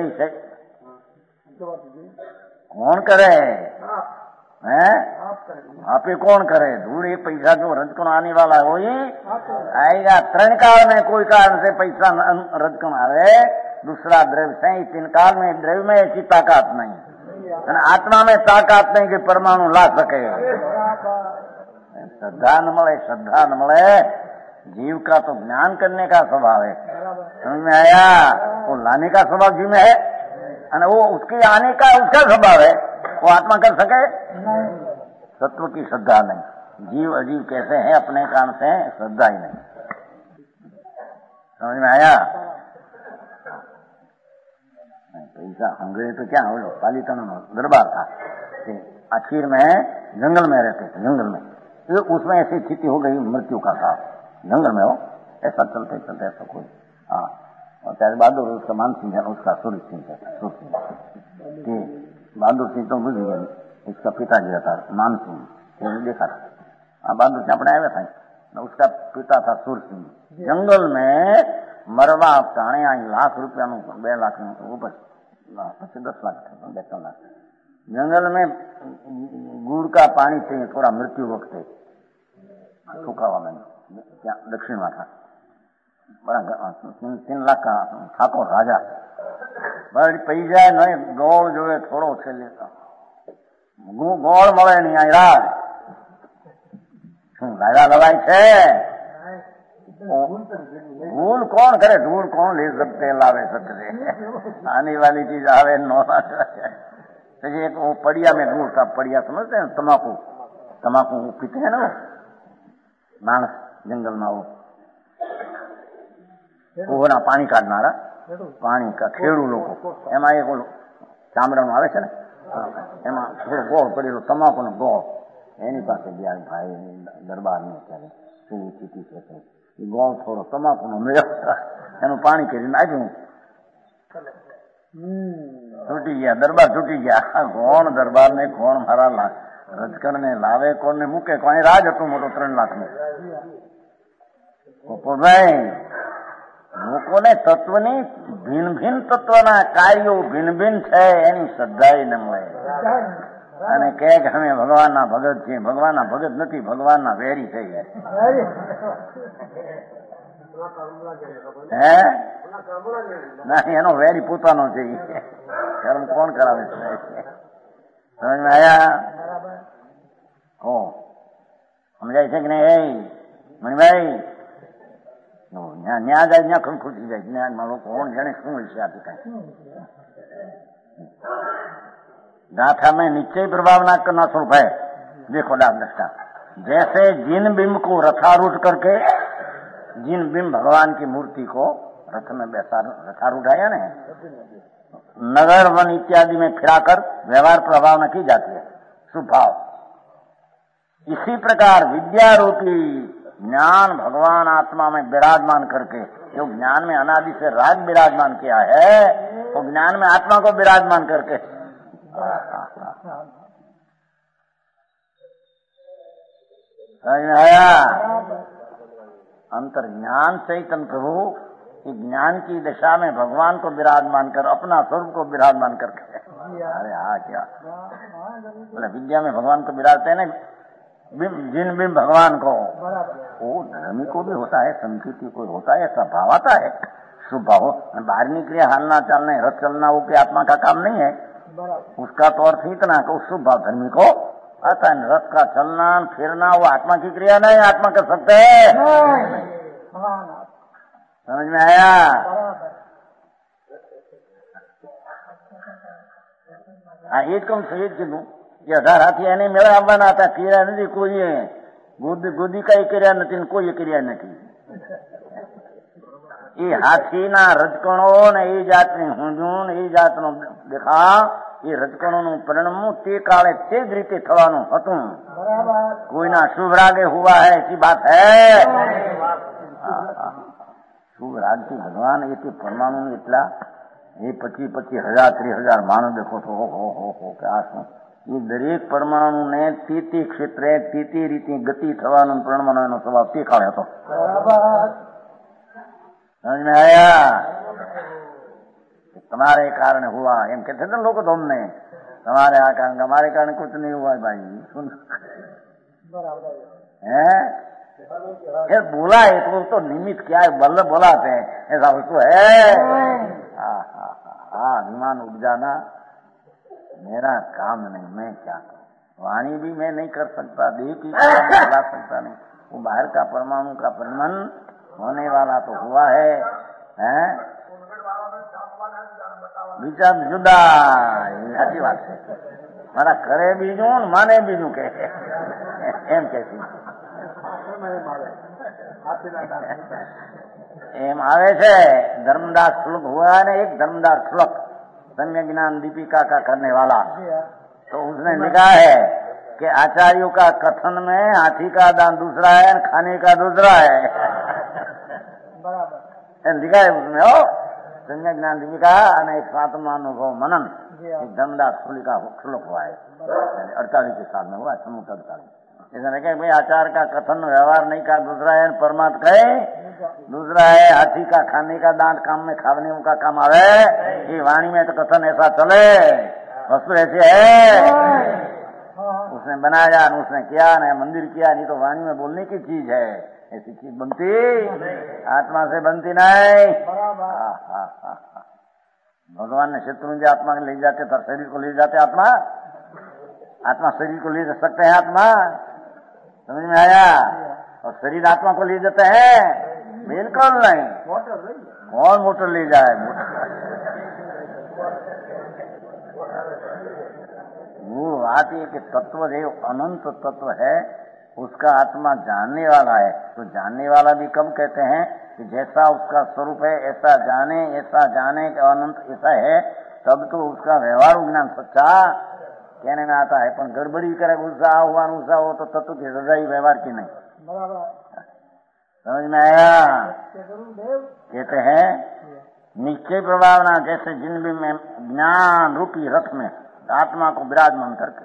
कौन करे हैं आपे कौन करे धूड़ एक पैसा जो रजकण आने वाला हो आएगा 3 काल में कोई कारण से पैसा रजकण आवे दूसरा द्रव्य से 3 काल में द्रव्य में ऐसी ताकत नहीं आत्मा में ताकत नहीं कि परमाणु ला सके श्रद्धा न મળે जीव का तो ज्ञान करने का स्वभाव है समझ में आया? वो लाने का स्वभाव जीव में है और वो उसके आने का उसका स्वभाव है वो आत्मा कर सके सत्व की श्रद्धा नहीं जीव अजीव कैसे है अपने काम से श्रद्धा ही नहीं। समझ में आया? पैसा अंग्रेज तो क्या हो, पालीताना दरबार था, आखिर में जंगल में रहते थे, जंगल में तो उसमें ऐसी स्थिति हो गई मृत्यु का था, जंगल में हो, ऐसा चलते चलते ऐसा कोई, हाँ, और त्याग बहादुर उसका मान सिंह है, उसका सूर्य सिंह है, बहादुर सिंह तो बुझ गए, उसका पिताजी था मान सिंह, देखा था, हाँ, बहादुर सिंह अपने आया था, उसका पिता था सूर्य सिंह। जंगल में मरवा टाणे आई ₹1,00,000 2 लाख ऊपर 10 लाख 2 लाख। जंगल में गुड़ का पानी चाहिए थोड़ा मृत्यु वक्त सुखावा में दक्षिण में था, बड़ा 3 लाख का ठाकुर राजा, बड़ी पैसा नहीं, गोड़ जो है थोड़ो છે લેતા, ગોળ મળે નહીં આ રાજ શું રાજા લવાય છે? धूल कौन करे, धूल कौन ले सकते लावे सकते, आने वाली चीज आवे नो तो एक वो पड़िया में गुड़ का, पड़िया समझते हैं तम्बाकू, तम्बाकू पीते हैं ना मानस जंगल में, वो ना पानी काटनारा, पानी का खेड़ू लोग एमा एक चामड़ाનું આવે છે ને, એમાં થોડું ગોળ પડેલું તમાકુનું ગોળ એની પાસે ગયા ભાઈ દરબારની અત્યારે કેવી સ્થિતિ છે, ગોળ થોડો તમાકુનો મેળ એનું પાણી કરી નાખ્યું, છૂટી ગયા દરબાર, છૂટી ગયા કોણ દરબાર ને કોણ મારા રજકર ને લાવે, કોણ ને મૂકે, કોણ રાજ હતું મોટો 3 લાખનું પોપટભાઈ, લોકોને તત્વની ભિન્ન ભિન્ન તત્વના કાર્યો ભિન્ન ભિન્ન છે એની શ્રદ્ધા ન મળે, અને કહે કે અમે ભગવાનના ભગત છીએ, ભગવાનના ભગત નથી, ભગવાનના વેરી થઈ ગયા, હે ના એનો વેરી પોતાનો છે, કર્મ કોણ કરાવે છે, સમજ આયા? સમજાય છે કે નહીં મણિભાઈ? ન્યા જાય ત્યાં ખુશી જાય, જ્ઞાનમાં લોકો કોણ જાણે શું વિશે આપી કાંઈ गाथा में निश्चय प्रभाव ना करना स्वरूप है। देखो डाक दृष्टा, जैसे जिन बिंब को रथारूढ़ करके, जिन बिंब भगवान की मूर्ति को रथ में रथारूढ़ है ना, नगर वन इत्यादि में फिराकर व्यवहार प्रभाव न की जाती है शुभ भाव, इसी प्रकार विद्या रूपी ज्ञान भगवान आत्मा में विराजमान करके, जो ज्ञान में अनादि से राज विराजमान किया है, तो ज्ञान में आत्मा को विराजमान करके समझ में आया? अंतर ज्ञान चैतन्य प्रभु कि ज्ञान की दशा में भगवान को विराजमान कर, अपना स्वरूप को विराजमान करके, अरे हाँ क्या बोले, विद्या में भगवान को विराजते ना, जिन बिंब भगवान को, वो धर्मी को भी होता है, संस्कृति को होता है, ऐसा भाव आता है, शुभ भाव। बाहर निकले हालना चालना रथ चलना वो की आत्मा का काम नहीं है, उसका तो अर्थ इतना कि शुभ भाव धर्मी को आता है। रथ का चलना फिरना वो आत्मा की क्रिया नहीं, आत्मा कर सकते है। समझ में आया? हाँ ये कम सही कीधું કે 18 હાથી એને મેળા આવવાના હતા, કર્યા નથી કોઈએ, ગોદી કઈ કર્યા નથી, કોઈ કર્યા નથી। એ હાથીના રજકણો ને એ જાતની હુંજું એ જાતનો દેખા, એ રજકણોનું પરિણામ તે કાળે તે જ રીતે થવાનું હતું। કોઈના શુભ રાગે હુआ है ऐसी बात है? શુભ રાગથી ભગવાન એ પરમાણુ એટલા એ 25,000 30,000 માણસ દેખો તો હો કે આ શું, એ દરેક પરમાણુને તે ક્ષેત્રે તે રીતે ગતિ થવાનો પરમાણુનો સ્વભાવ તે કાળે હતો। समझ में आया? तुम्हारे कारण हुआ एम कहते थे लोग, तो हमने तुम्हारे कारण, हमारे कारण कुछ नहीं हुआ भाई, सुन है बोला है तो निमित्त क्या है, बल्ल बोलाते हैं ऐसा उसको है। अभिमान उपजाना मेरा काम नहीं, मैं क्या करूं, वाणी भी मैं नहीं कर सकता, देह की चला सकता नहीं, वो बाहर का परमाणु का परिणाम होने वाला तो हुआ है, विचार जुदा, अच्छी बात है। મારા કરે બીજું ને માને બીજું કે એમ કે છે. એમ આવે છે धर्मदास श्लोक हुआ है ना, एक धर्मदास श्लोक सम्यक ज्ञान दीपिका का करने वाला, तो उसने लिखा है कि आचार्यों का कथन में हाथी का दांत दूसरा है, खाने का दूसरा है. बराबर लिखा है उसमें. हो सम्यक ज्ञान दीपिका અને एक सातवां अनुभव मनन, एक धर्मदास का श्लोक हुआ है 48 के साल में हुआ, 48. इसने कहा भाई आचार का कथन व्यवहार नहीं का दूसरा है, परमात्मा कहे दूसरा है. हाथी का खाने का दांत काम में खाने का काम आवे, ये वाणी में तो कथन ऐसा चले, वस्तु ऐसे है. उसने बनाया न उसने किया न मंदिर किया, नहीं तो वाणी में बोलने की चीज है, ऐसी चीज बनती आत्मा से बनती नहीं. भगवान ने शत्रुंजय आत्मा को ले जाते तो शरीर को ले जाते, आत्मा शरीर को ले जा सकते हैं. आत्मा समझ में आया? और शरीर आत्मा को ले जाते हैं? बिल्कुल नहीं. कौन मोटर ले जाए? वो आती है कि तत्व देव अनंत तत्व है, उसका आत्मा जानने वाला है. तो जानने वाला भी कब कहते हैं कि जैसा उसका स्वरूप है ऐसा जाने कि अनंत ऐसा है, तब तो उसका व्यवहार ज्ञान सच्चा कहने में आता है. पर गड़बड़ी करे गुस्सा हुआ हो तो तत्व की सजाई व्यवहार की नहीं. समझ में आया? कहते हैं निश्चय प्रभावना, जैसे जिन में ज्ञान रूपी रथ में आत्मा को विराजमान करके,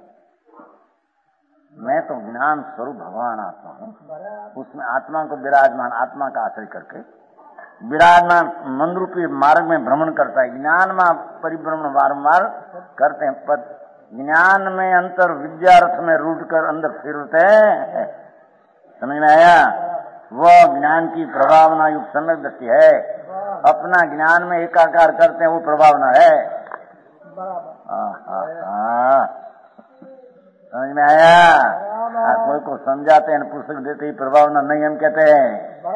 मैं तो ज्ञान स्वरूप भगवान आत्मा हूँ, उसमें आत्मा को विराजमान, आत्मा का आश्रय करके विराजमान मन रूपी मार्ग में भ्रमण करता है. ज्ञान में परिभ्रमण बारंबार करते हैं, पर ज्ञान में अंतर विद्या रथ में रूट कर अंदर फिरते हैं. समझ में आया? वह ज्ञान की प्रभावना युक्त सम्यक दृष्टि है. अपना ज्ञान में एकाकार करते हैं, वो प्रभावना है. समझ में आया? कोई को समझाते हैं, पुस्तक देते ही प्रभावना नहीं हम कहते हैं.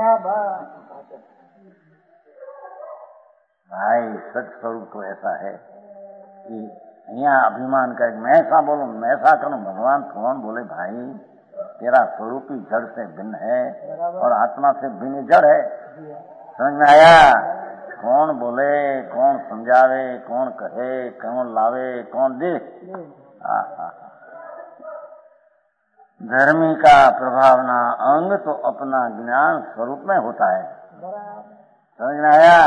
भाई सच स्वरूप तो ऐसा है कि यहाँ अभिमान करे मैं ऐसा बोलूं, मैं ऐसा करूं. भगवान कौन बोले भाई, तेरा स्वरूप ही जड़ से भिन्न है और आत्मा से भिन्न जड़ है. समझ में आया? कौन बोले, कौन समझावे, कौन कहे, कौन लावे, कौन दे. धर्मी का प्रभावना अंग तो अपना ज्ञान स्वरूप में होता है. समझ में आया?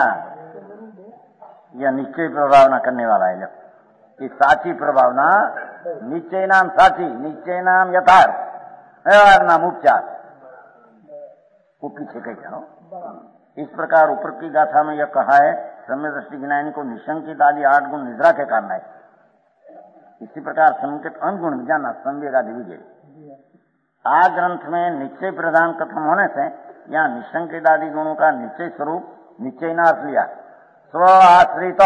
यह निश्चय प्रभावना करने वाला है. ये साची प्रभावना, निश्चय नाम साची, निश्चय नाम यथार्थ, व्यवहार नाम उपचार. वो पीछे कह जाओ. इस प्रकार ऊपर की गाथा में यह कहा है सम्यक दृष्टि ज्ञानी को निशंकित आदि 8 गुण निद्रा के कारण है. इसी प्रकार संकेत अनुगुण जाना संवेग आदि विजय. आ ग्रंथ में निश्चय प्रधान कथन होने से यहाँ निशंकित आदि गुणों का निश्चय स्वरूप निश्चय न अर्थ लिया. स्व आश्रित,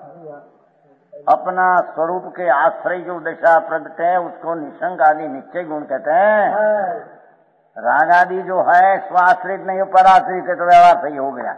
अपना स्वरूप के आश्रय जो दशा प्रगट है उसको निशंक आदि निश्चय गुण कहते हैं. राग आदि जो है स्वाश्रित नहीं हो, पराश्रित है, तो व्यवहार सही हो गया.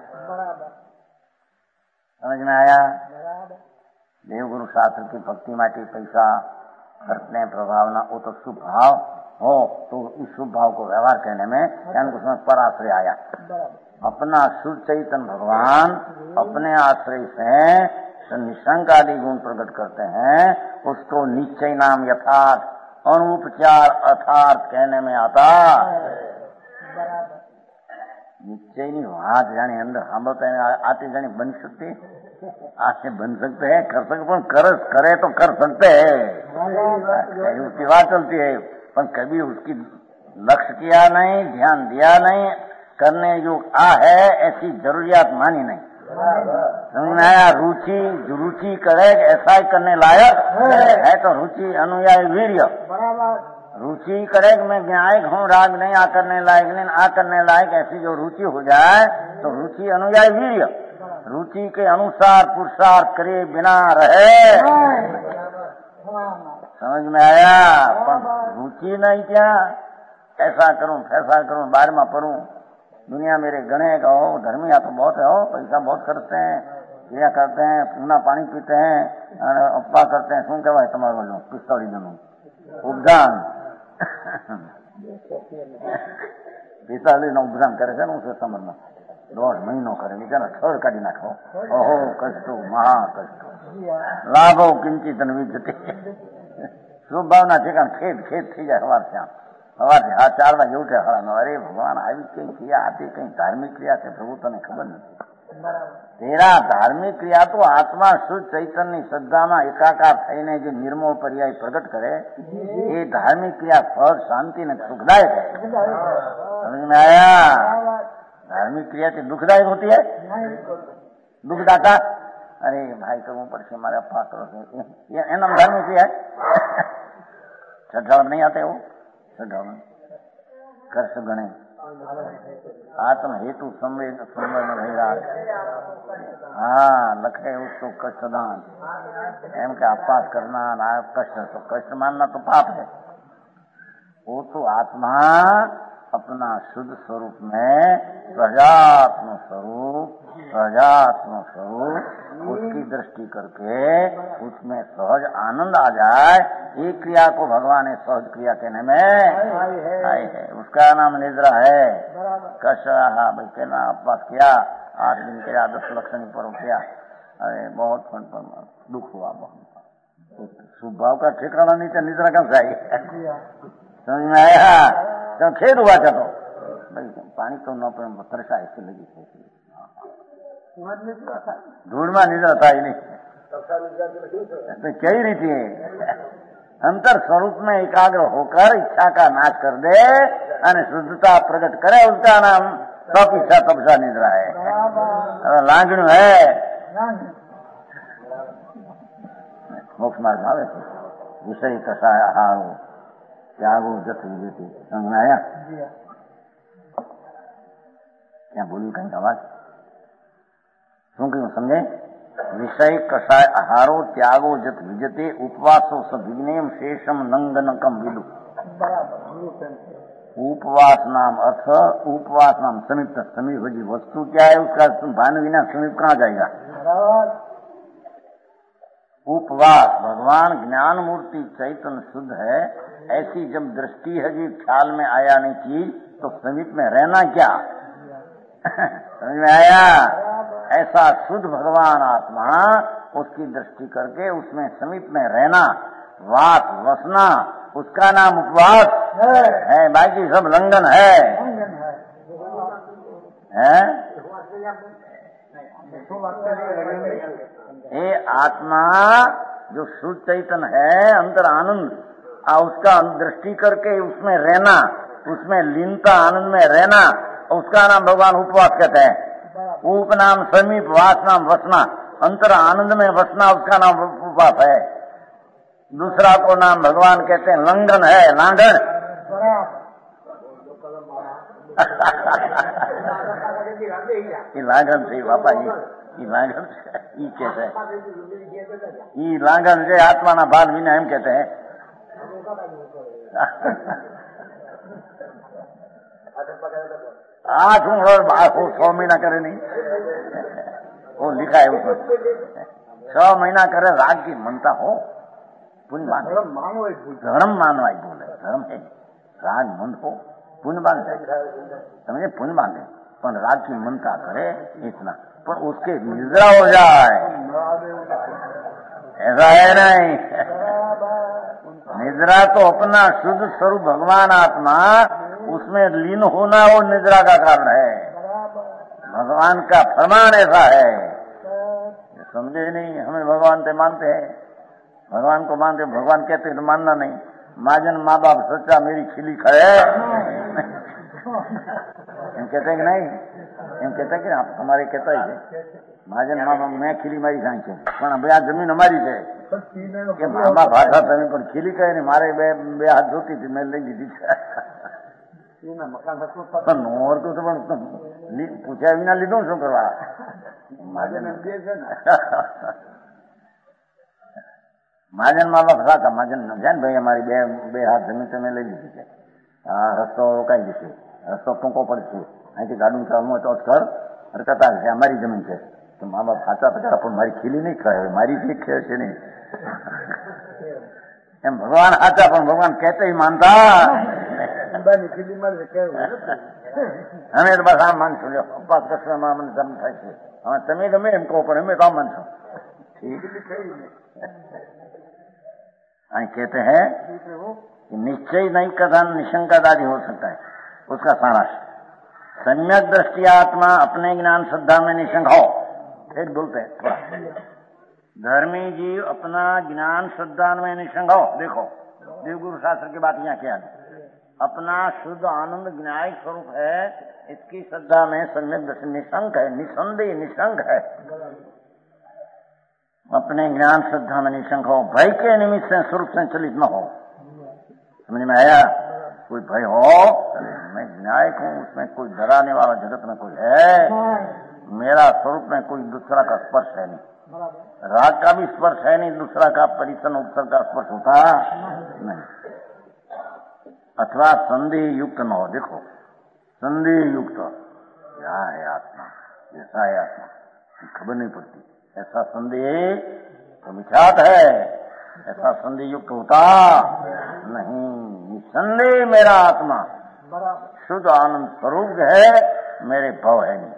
समझ में आया? देवगुरु शास्त्र की भक्ति माटी पैसा खर्चने प्रभावना, वो तो शुभ भाव हो, तो इस शुभ भाव को व्यवहार करने में उसमें पराश्रय आया. अपना शुद्ध चैतन्य भगवान अपने आश्रय से निशंक आदि गुण प्रकट करते हैं, उसको निश्चय नाम यथार्थ अनुपचार अर्थार्थ कहने में आता. निश्चय नहीं हाथ जाने अंदर हम आते जाने बन सकते, आज से बन सकते हैं, कर सकते, पर करे तो कर सकते हैं, उसकी बात चलती है. पर कभी उसकी लक्ष्य किया नहीं, ध्यान दिया नहीं, करने जो है ऐसी जरूरियात मानी नहीं. समझ में आया? रुचि करे ऐसा ही करने लायक है तो रुचि अनुयायी वीर्य. रुचि करे मैं न्यायिक हूँ, राग नहीं, आ करने लायक नहीं, आ करने लायक, ऐसी जो रुचि हो जाए तो रुचि अनुयायी वीर्य. रुचि के अनुसार पुरुषार्थ करे बिना रहे. समझ में आया? पर रुचि नहीं, क्या ऐसा करूं, फैसा करूं, 12वां पढ़ूं, दुनिया मेरे गणे कहो, धर्मी या तो बहुत है, हो पैसा बहुत खर्चते हैं, क्रिया करते हैं, पूना पानी पीते हैं, उपवास करते हैं, શું કહેવાય તમારું ઓલું પિસ્તાળીનું ઉપધાન? પિસ્તાળીનું ઉપધાન કરે છે ને સત્સંગમાં 1.5 મહિનો કરે, બીજાના છોડ કાઢી નાખો. ઓહો કષ્ટો મહા કષ્ટો લાભો કિંચિત વિજતે. શુભ ભાવના ઠેકાણ ખેત ખેત થઈ જાય. સવારથી 4 વાગે ઉઠે, 9:30. અરે ભગવાન આવી કઈ ક્રિયા આપી, કઈ ધાર્મિક ક્રિયા છે પ્રભુ તને ખબર નથી. તેરા ધાર્મિક ક્રિયા તો આત્મા શુદ્ધ ચૈતન્યની શ્રદ્ધામાં એકાકાર થઈને જે નિર્મળ પર્યાય પ્રગટ કરે એ ધાર્મિક ક્રિયા ફળ શાંતિ ને સુખદાयक है. समझ में आया? धार्मिक क्रिया से दुखदायक होती है, दुखदाता. अरे भाई करવું પડશે, મારે અપવાસ કરો છો, એ નામ धार्मिक क्रिया है. श्रद्धा नहीं आते वो श्रद्धा में कर्ष गणे आत्म हेतु संवेद संवेद वैराग. हाँ लखे उसको कष्टदान. एम के अपवास करना कष्ट, तो कष्ट मानना तो पाप है. वो तो आत्मा अपना शुद्ध स्वरूप में प्रजात्म स्वरूप उसकी दृष्टि करके उसमें सहज आनंद आ जाए. एक क्रिया को भगवान ने सहज क्रिया कहने में आई है. उसका नाम निद्रा है. कष्ट भाई कहना अपवास किया, 8 दिन किया, 10 लक्षणी पर्व किया, अरे बहुत दुख हुआ बहुत. शुभ भाव का ठिकाना नहीं था, निद्रा कहाँ से आई? समझ में आया? तो खेद हुआ था तो भाई पानी तो न तरसा ऐसे लगी थी. धूल में निद्रा था ही नहीं तो कही नहीं थी. अंतर स्वरूप में एकाग्र होकर इच्छा का नाश कर दे और शुद्धता प्रकट करे, उसका नाम तप इच्छा तपसा निद्रा है. लांगणु है मोक्ष मार्ग आवे तो विषय कसाय आहारो त्यागो जत विजती. समझ में आया? क्या बोली कहीं आवाज શું કહ્યું સમજે? વિષય કષાય આહારો ત્યાગો જત વિજતે ઉપવાસો સવિઘ્નેમ શેષમ નંગનકમ વિદુ. उपवास नाम अर्थ, उपवास नाम समीप. समीप जी वस्तु क्या है, उसका भान बिना समीप कहाँ जाएगा? उपवास भगवान ज्ञान मूर्ति चैतन्य शुद्ध है, ऐसी जब दृष्टि है कि ख्याल में आया नहीं चीज, तो समीप में रहना क्या? समझ में आया? ऐसा शुद्ध भगवान आत्मा उसकी दृष्टि करके उसमें समीप में रहना, वास वसना, उसका नाम उपवास है. बाकी सब लंघन है. ये आत्मा जो शुद्ध चैतन्य है, अंतर आनंद, उसका दृष्टि करके उसमें रहना, उसमें लीनता आनंद में रहना, उसका नाम भगवान उपवास कहते हैं. उप नाम समीप, वास नाम वसना, अंतर आनंद में वसना, उसका नाम उपवास है. दूसरा को नाम भगवान कहते हैं लंघन है, लांघन. ये लांघन से बापा जी, ये लांघन ई कहते हैं, ये लांघन से आत्मा ना बाल बिना एम कहते हैं. आज हूँ और 100 महीना करे नहीं, वो लिखा है उसमें 6 महीना करे राग की मनता हो पुण्य बांध. धर्म मानवा बोले, धर्म है राग मन हो पुण्य बांध समझे, पुण्य बांधे पर राग की मनता करे इतना, पर उसके निद्रा हो जाए ऐसा है नहीं. निद्रा तो अपना शुद्ध स्वरूप भगवान आत्मा उसमें लीन होना वो निद्रा का कारण है. भगवान का फरमान ऐसा है. समझे नहीं? हमें भगवान से मानते हैं, भगवान को मानते, भगवान कहते तो मानना नहीं. महाजन माँ बाप सच्चा मेरी खिली खड़े એમ કહેતા કે નહીં? એમ કહેતા કે તમારે કહેતા છે મહાજન મા બાપ મેં ખીલી મારી જાય છે, પણ ભાઈ આ જમીન અમારી છે કે મા બાપ હાથ તમે પણ ખીલી કહે ને મારે બે હાથ જોતી હતી, મેં લઈ લીધી છે. નોર તો પણ પૂછ્યા વિના લીધું શું કરવા? મહાજન મહાજન મા બાપ હતા, મહાજન જાય ને ભાઈ અમારી બે હાથ જમીન તમે લઈ લીધી છે, આ રસ્તો રોકાઈ જશે, રસ્તો ટૂંકો પડશે, અહીંથી ગાડું ચાલવું તો કર હરકત આવશે, અમારી જમીન છે. તો મા બાપ સાચા હતા પણ મારી ખીલી નહીં ખાય, મારી જે ખેર છે નહીં એમ ભગવાન સાચા પણ ભગવાન કહેતે માનતા અમે તો બસ આમ માનશું. લ્યો પપ્પા કૃષ્ણમાં મને જન્મ થાય છે, હવે તમે ગમે એમ કહો પણ અમે તો આમ માનશું. कहते हैं कि निश्चय नहीं कथन निशंकादादी हो सकता है. उसका सारांश सम्यक दृष्टि आत्मा अपने ज्ञान श्रद्धा में निशंक हो. फिर बोलते हैं थोड़ा धर्मी जीव अपना ज्ञान श्रद्धा में निशंक हो. देखो देवगुरु शास्त्र की बात यहाँ क्या है. अपना शुद्ध आनंद ज्ञायक स्वरूप है, इसकी श्रद्धा में सम्यक दृष्टि निशंक है, निसंदेह निशंक है. अपने ज्ञान श्रद्धा में निशंक हो, भय के निमित्त से स्वरूप संचलित न हो. समझ में आया. कोई भय हो, मैं न्यायिक हूँ, उसमें कोई डराने वाला जगत में कोई है, मेरा स्वरूप में कोई दूसरा का स्पर्श है नहीं, राग का भी स्पर्श है नहीं, दूसरा का परिसन उत्सर्ग का स्पर्श होता नहीं. अथवा संदेह युक्त न हो. देखो संदेह युक्त क्या है आत्मा, ऐसा है आत्मा, खबर नहीं पड़ती. ऐसा संदेह तो मिथ्यात है, ऐसा संदेह युक्त होता नहीं. निसंदेह मेरा आत्मा शुद्ध आनंद स्वरूप है, मेरे भव है नहीं.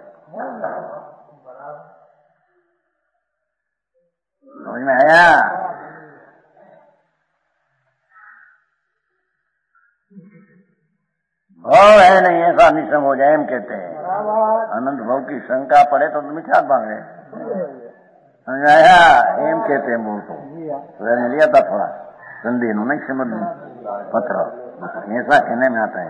समझ में आया. भव है नहीं ऐसा निसंग हो जाए, एम कहते हैं. अनंत भव की शंका पड़े तो मिथ्यात भागे. समझाया एम कहते हैं. मूल को मैंने लिया था थोड़ा संदेह नहीं समझ पत्र ऐसा कहने में आता है.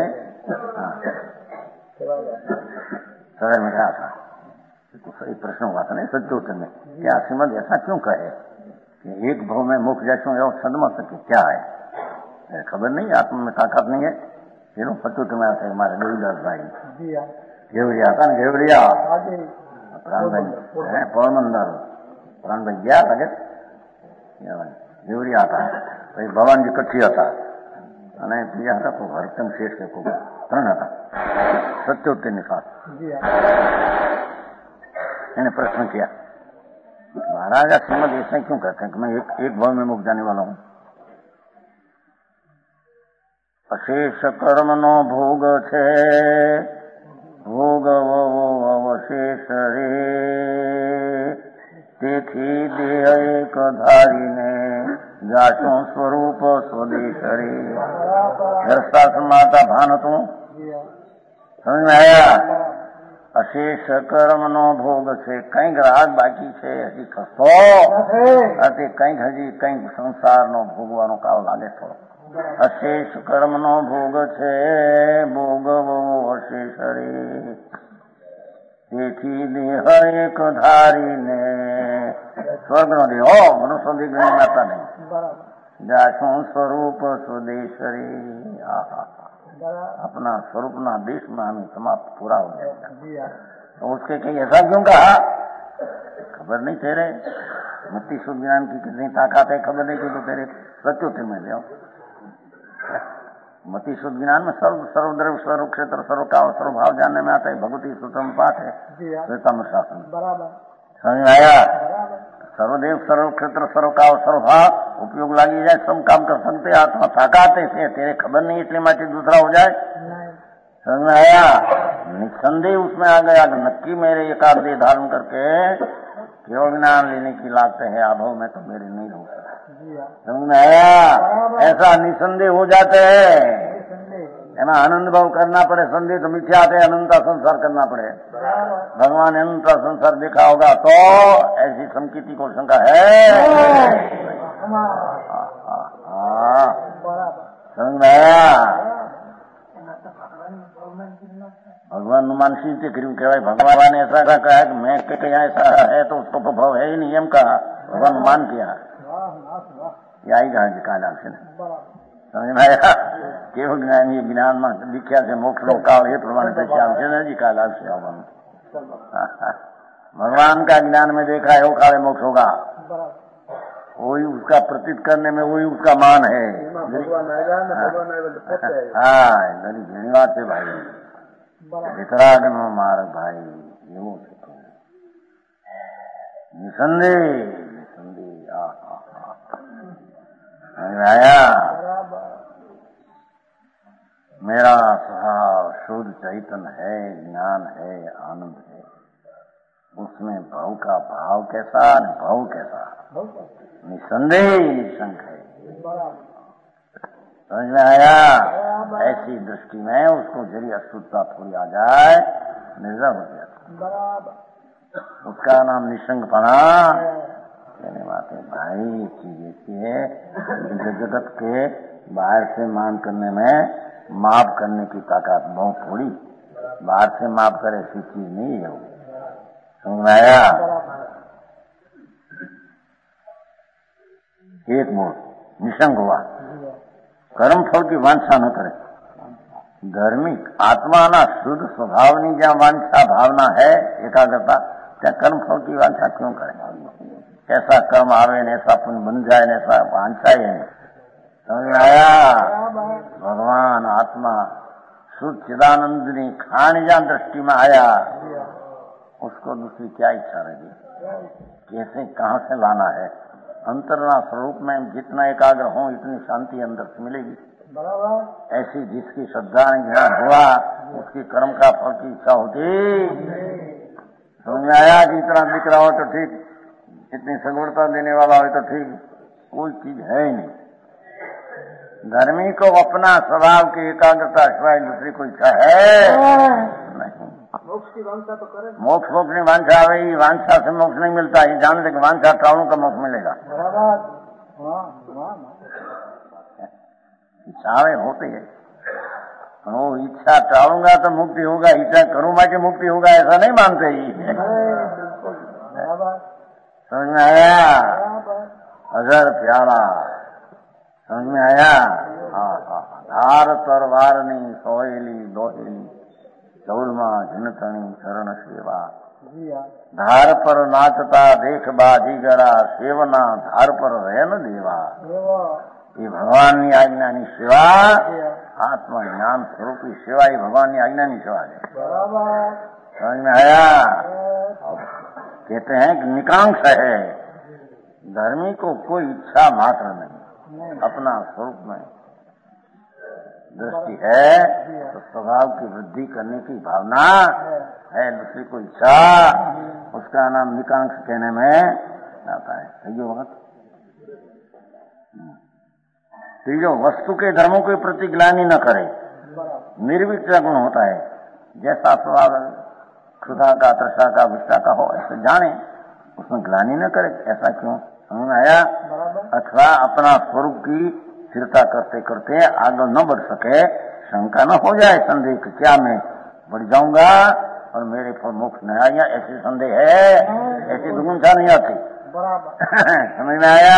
सरल में कहा था तो सही प्रश्न हुआ था नहीं सत्योत्तर में, क्या श्रीमद ऐसा क्यों कहे कि एक भव में मुख जैसो एवं सदमा सके, क्या है खबर नहीं, आत्मा में ताकत नहीं है. फिर सत्योत्तर में आता है हमारे देवीदास भाई घेवड़िया था ना, घेवड़िया प्राणभाई पौरमंदर प्राणभाई गया लगे घेवड़िया था. પછી ભવાનજી કચ્છી હતા અને બીજા હતા તો હરચંદ શેઠ કે કોઈ ત્રણ હતા. 77 साल मैंने प्रश्न किया महाराज श्रीमद ऐसा क्यों कहते हैं कि मैं एक भाव में मुक जाने वाला हूँ. अशेष कर्म नो भोग छे, भोग अवशेष रे, તેથી દેહ એક ધારીને જાશો સ્વરૂપ સ્વદેશ રે. માતા ભાન હતું. સમજ में आया. અશેષ કર્મ નો ભોગ છે, કંઈક રાગ બાકી છે હજી ખસો, તે કંઈક હજી કંઈક સંસારનો ભોગવાનો કાળ લાગે થોડો. અશેષ કર્મ નો ભોગ છે, ભોગવો અશેષ રે, તેથી દેહ એક ધારીને સ્વર્ગનો દેહ મનુષ્ય દેહ ગણી માતા નહીં, જાશું સ્વરૂપ स्वदेश रे. अपना स्वरूप ना देश में हमें समाप्त पूरा हो जाएगा. तो उसके कहीं ऐसा क्यों कहा, खबर नहीं तेरे मति शुद्ध ज्ञान की कितनी ताकत है, खबर नहीं क्यों तो तेरे सत्योत्तर में ले. मति शुद्ध ज्ञान में सर्वद्रव्य सर्व क्षेत्र सर्व काल सर्व भाव जानने में आता है. भगवती सूत्र में पाठ है श्वेताम्बर शास्त्र में. समझ में आया. सर्वदेव सर्व क्षेत्र सर्व काल सर्व भाव उपयोग लागी जाए, सब काम कर सकते. आत्मा ताकत है, तेरे खबर नहीं इसलिए माटी दूसरा हो जाए. समझ में आया. निसंदेह उसमें आ गया कि नक्की मेरे एकाध देह धारण करके केवल ज्ञान लेने की लागते है, अभाव में तो मेरे नहीं हो सकता. समझ में आया. ऐसा निसंदेह हो जाते हैं. एमा आनंद भाव करना पड़े. संदेह तो मिथ्या है, अनंता संसार करना पड़े. भगवान अनंता संसार देखा होगा तो ऐसी संकीर्ति को शंका है. समझ में आया. भगवान नुमान सी क्यों कहवाय, भगवान ने ऐसा कहा कि मैं कहीं ऐसा है तो उसको प्रभाव है ही नहीं, एम कहा भगवान नुमान किया. ये आई कहा काल से समझ में आया. केवल ज्ञान ये ज्ञान में दिख्या से मोक्ष लो काल ये प्रमाण से जी काल से भगवान का ज्ञान में देखा है वो काले मोक्ष होगा, वही उसका प्रतीत करने में वही उसका मान है. हाँ धन्यवाद से भाई वितराग नो मार्ग भाई એવું છે. निसंदेह आया। मेरा स्वभाव शुद्ध चैतन्य है, ज्ञान है, आनंद है। उसमें भव का भाव कैसा, भव कैसा, निसंदेह निशंक है। समझ में आया? ऐसी दृष्टि में उसको जरी अशुद्धता थोड़ी आ जाए, निर्जर हो जाता, उसका नाम निशंकपना। कहने बात है भाई, चीज ऐसी है जगत के बाहर से मान करने में माप करने की ताकत बहुत थोड़ी, बाहर से माप करे ऐसी चीज नहीं है वो। समझ में आया? एक मोड़ निशंक हुआ, कर्म फल की वांछा न करे। धार्मिक आत्मा ना शुद्ध स्वभाव नहीं, जहाँ वांछा भावना है एकाग्रता, क्या कर्म फल की वांछा क्यों करे? कैसा कर्म आवे न ऐसा पुण्य बन जाए न ऐसा वांछा ही है। समझ में आया? भगवान आत्मा शुद्ध चिदानंदनी खान जहाँ दृष्टि में आया, उसको दूसरी क्या इच्छा रहेगी? कैसे कहाँ से लाना है? अंतर्ना स्वरूप में जितना एकाग्र हो इतनी शांति अंदर से मिलेगी। ऐसी जिसकी श्रद्धा ज्ञान हुआ उसकी कर्म का फल की इच्छा होती। समझ में आया कि इतना दिख रहा हो तो ठीक, इतनी सगुणता देने वाला हो तो ठीक, कोई चीज है ही नहीं। धर्मी को अपना स्वभाव की एकाग्रता सिवाय दूसरी कोई इच्छा है नहीं। मोक्ष की वांछा तो करे, मोक्ष की वांछा, वही वांछा से मोक्ष नहीं मिलता। ये जानते कि वांछा टालू का मोक्ष मिलेगा। इच्छाएं होती है, वो इच्छा टालूंगा तो मुक्ति होगा, इच्छा करूंगा कि मुक्ति होगा, ऐसा नहीं मानते ही। समझ में आया? अगर प्यारा समझ में आया? धार तरवार नहीं सोहेली दोहेली चौलमा जनतनी शरण सेवा। धार पर नाचता देख बाजीगरा सेवना धार पर रहन देवा। ये भगवान की आज्ञा की सेवा, आत्मा ज्ञान स्वरूप की सेवा ही भगवान की आज्ञा की सेवा है। समझ में आया? कहते हैं कि निकांक्ष है, धर्मी को कोई इच्छा मात्र नहीं, अपना स्वरूप में दृष्टि है तो स्वभाव की वृद्धि करने की भावना है, दूसरी कोई इच्छा, उसका नाम निकांक्ष कहने में आता है। तीजो वस्तु के धर्मों के प्रति ग्लानि न करे, निर्विक्रिया गुण होता है। जैसा स्वभाव क्षुधा का, तृष्णा का, विष्ठा का हो ऐसे जाने, उसमें ग्लानि न करे। ऐसा क्यों? समझ में आया? अथवा अपना स्वरूप की स्थिरता करते करते आगे न बढ़ सके, शंका न हो जाए, संदेह कि क्या मैं बढ़ जाऊंगा और मेरे पर मोक्ष न आएगा, ऐसी संदेह है, ऐसी दुगुंसा नहीं आती। समझ में आया?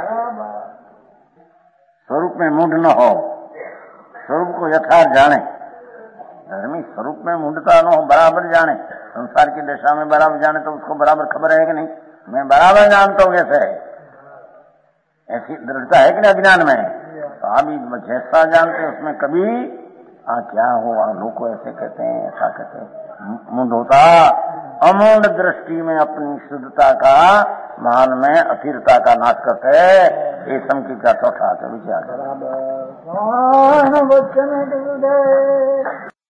स्वरूप में मूढ़ न हो, स्वरूप को यथार्थ जाने। धर्मी स्वरूप में मूढ़ता न हो, बराबर जाने। संसार की दशा में बराबर जाने तो उसको बराबर खबर है कि नहीं, मैं बराबर जानता हूँ कैसे है, ऐसी दृढ़ता है कि नहीं अज्ञान में? तो अभी जैसा जानते उसमें कभी क्या हुआ, लोग को ऐसे कहते हैं, ऐसा कहते हैं, मूढ़ होता। अमूढ़ दृष्टि में अपनी शुद्धता का मान में अस्थिरता का नाश करते, ये संकी का चौथा विचार।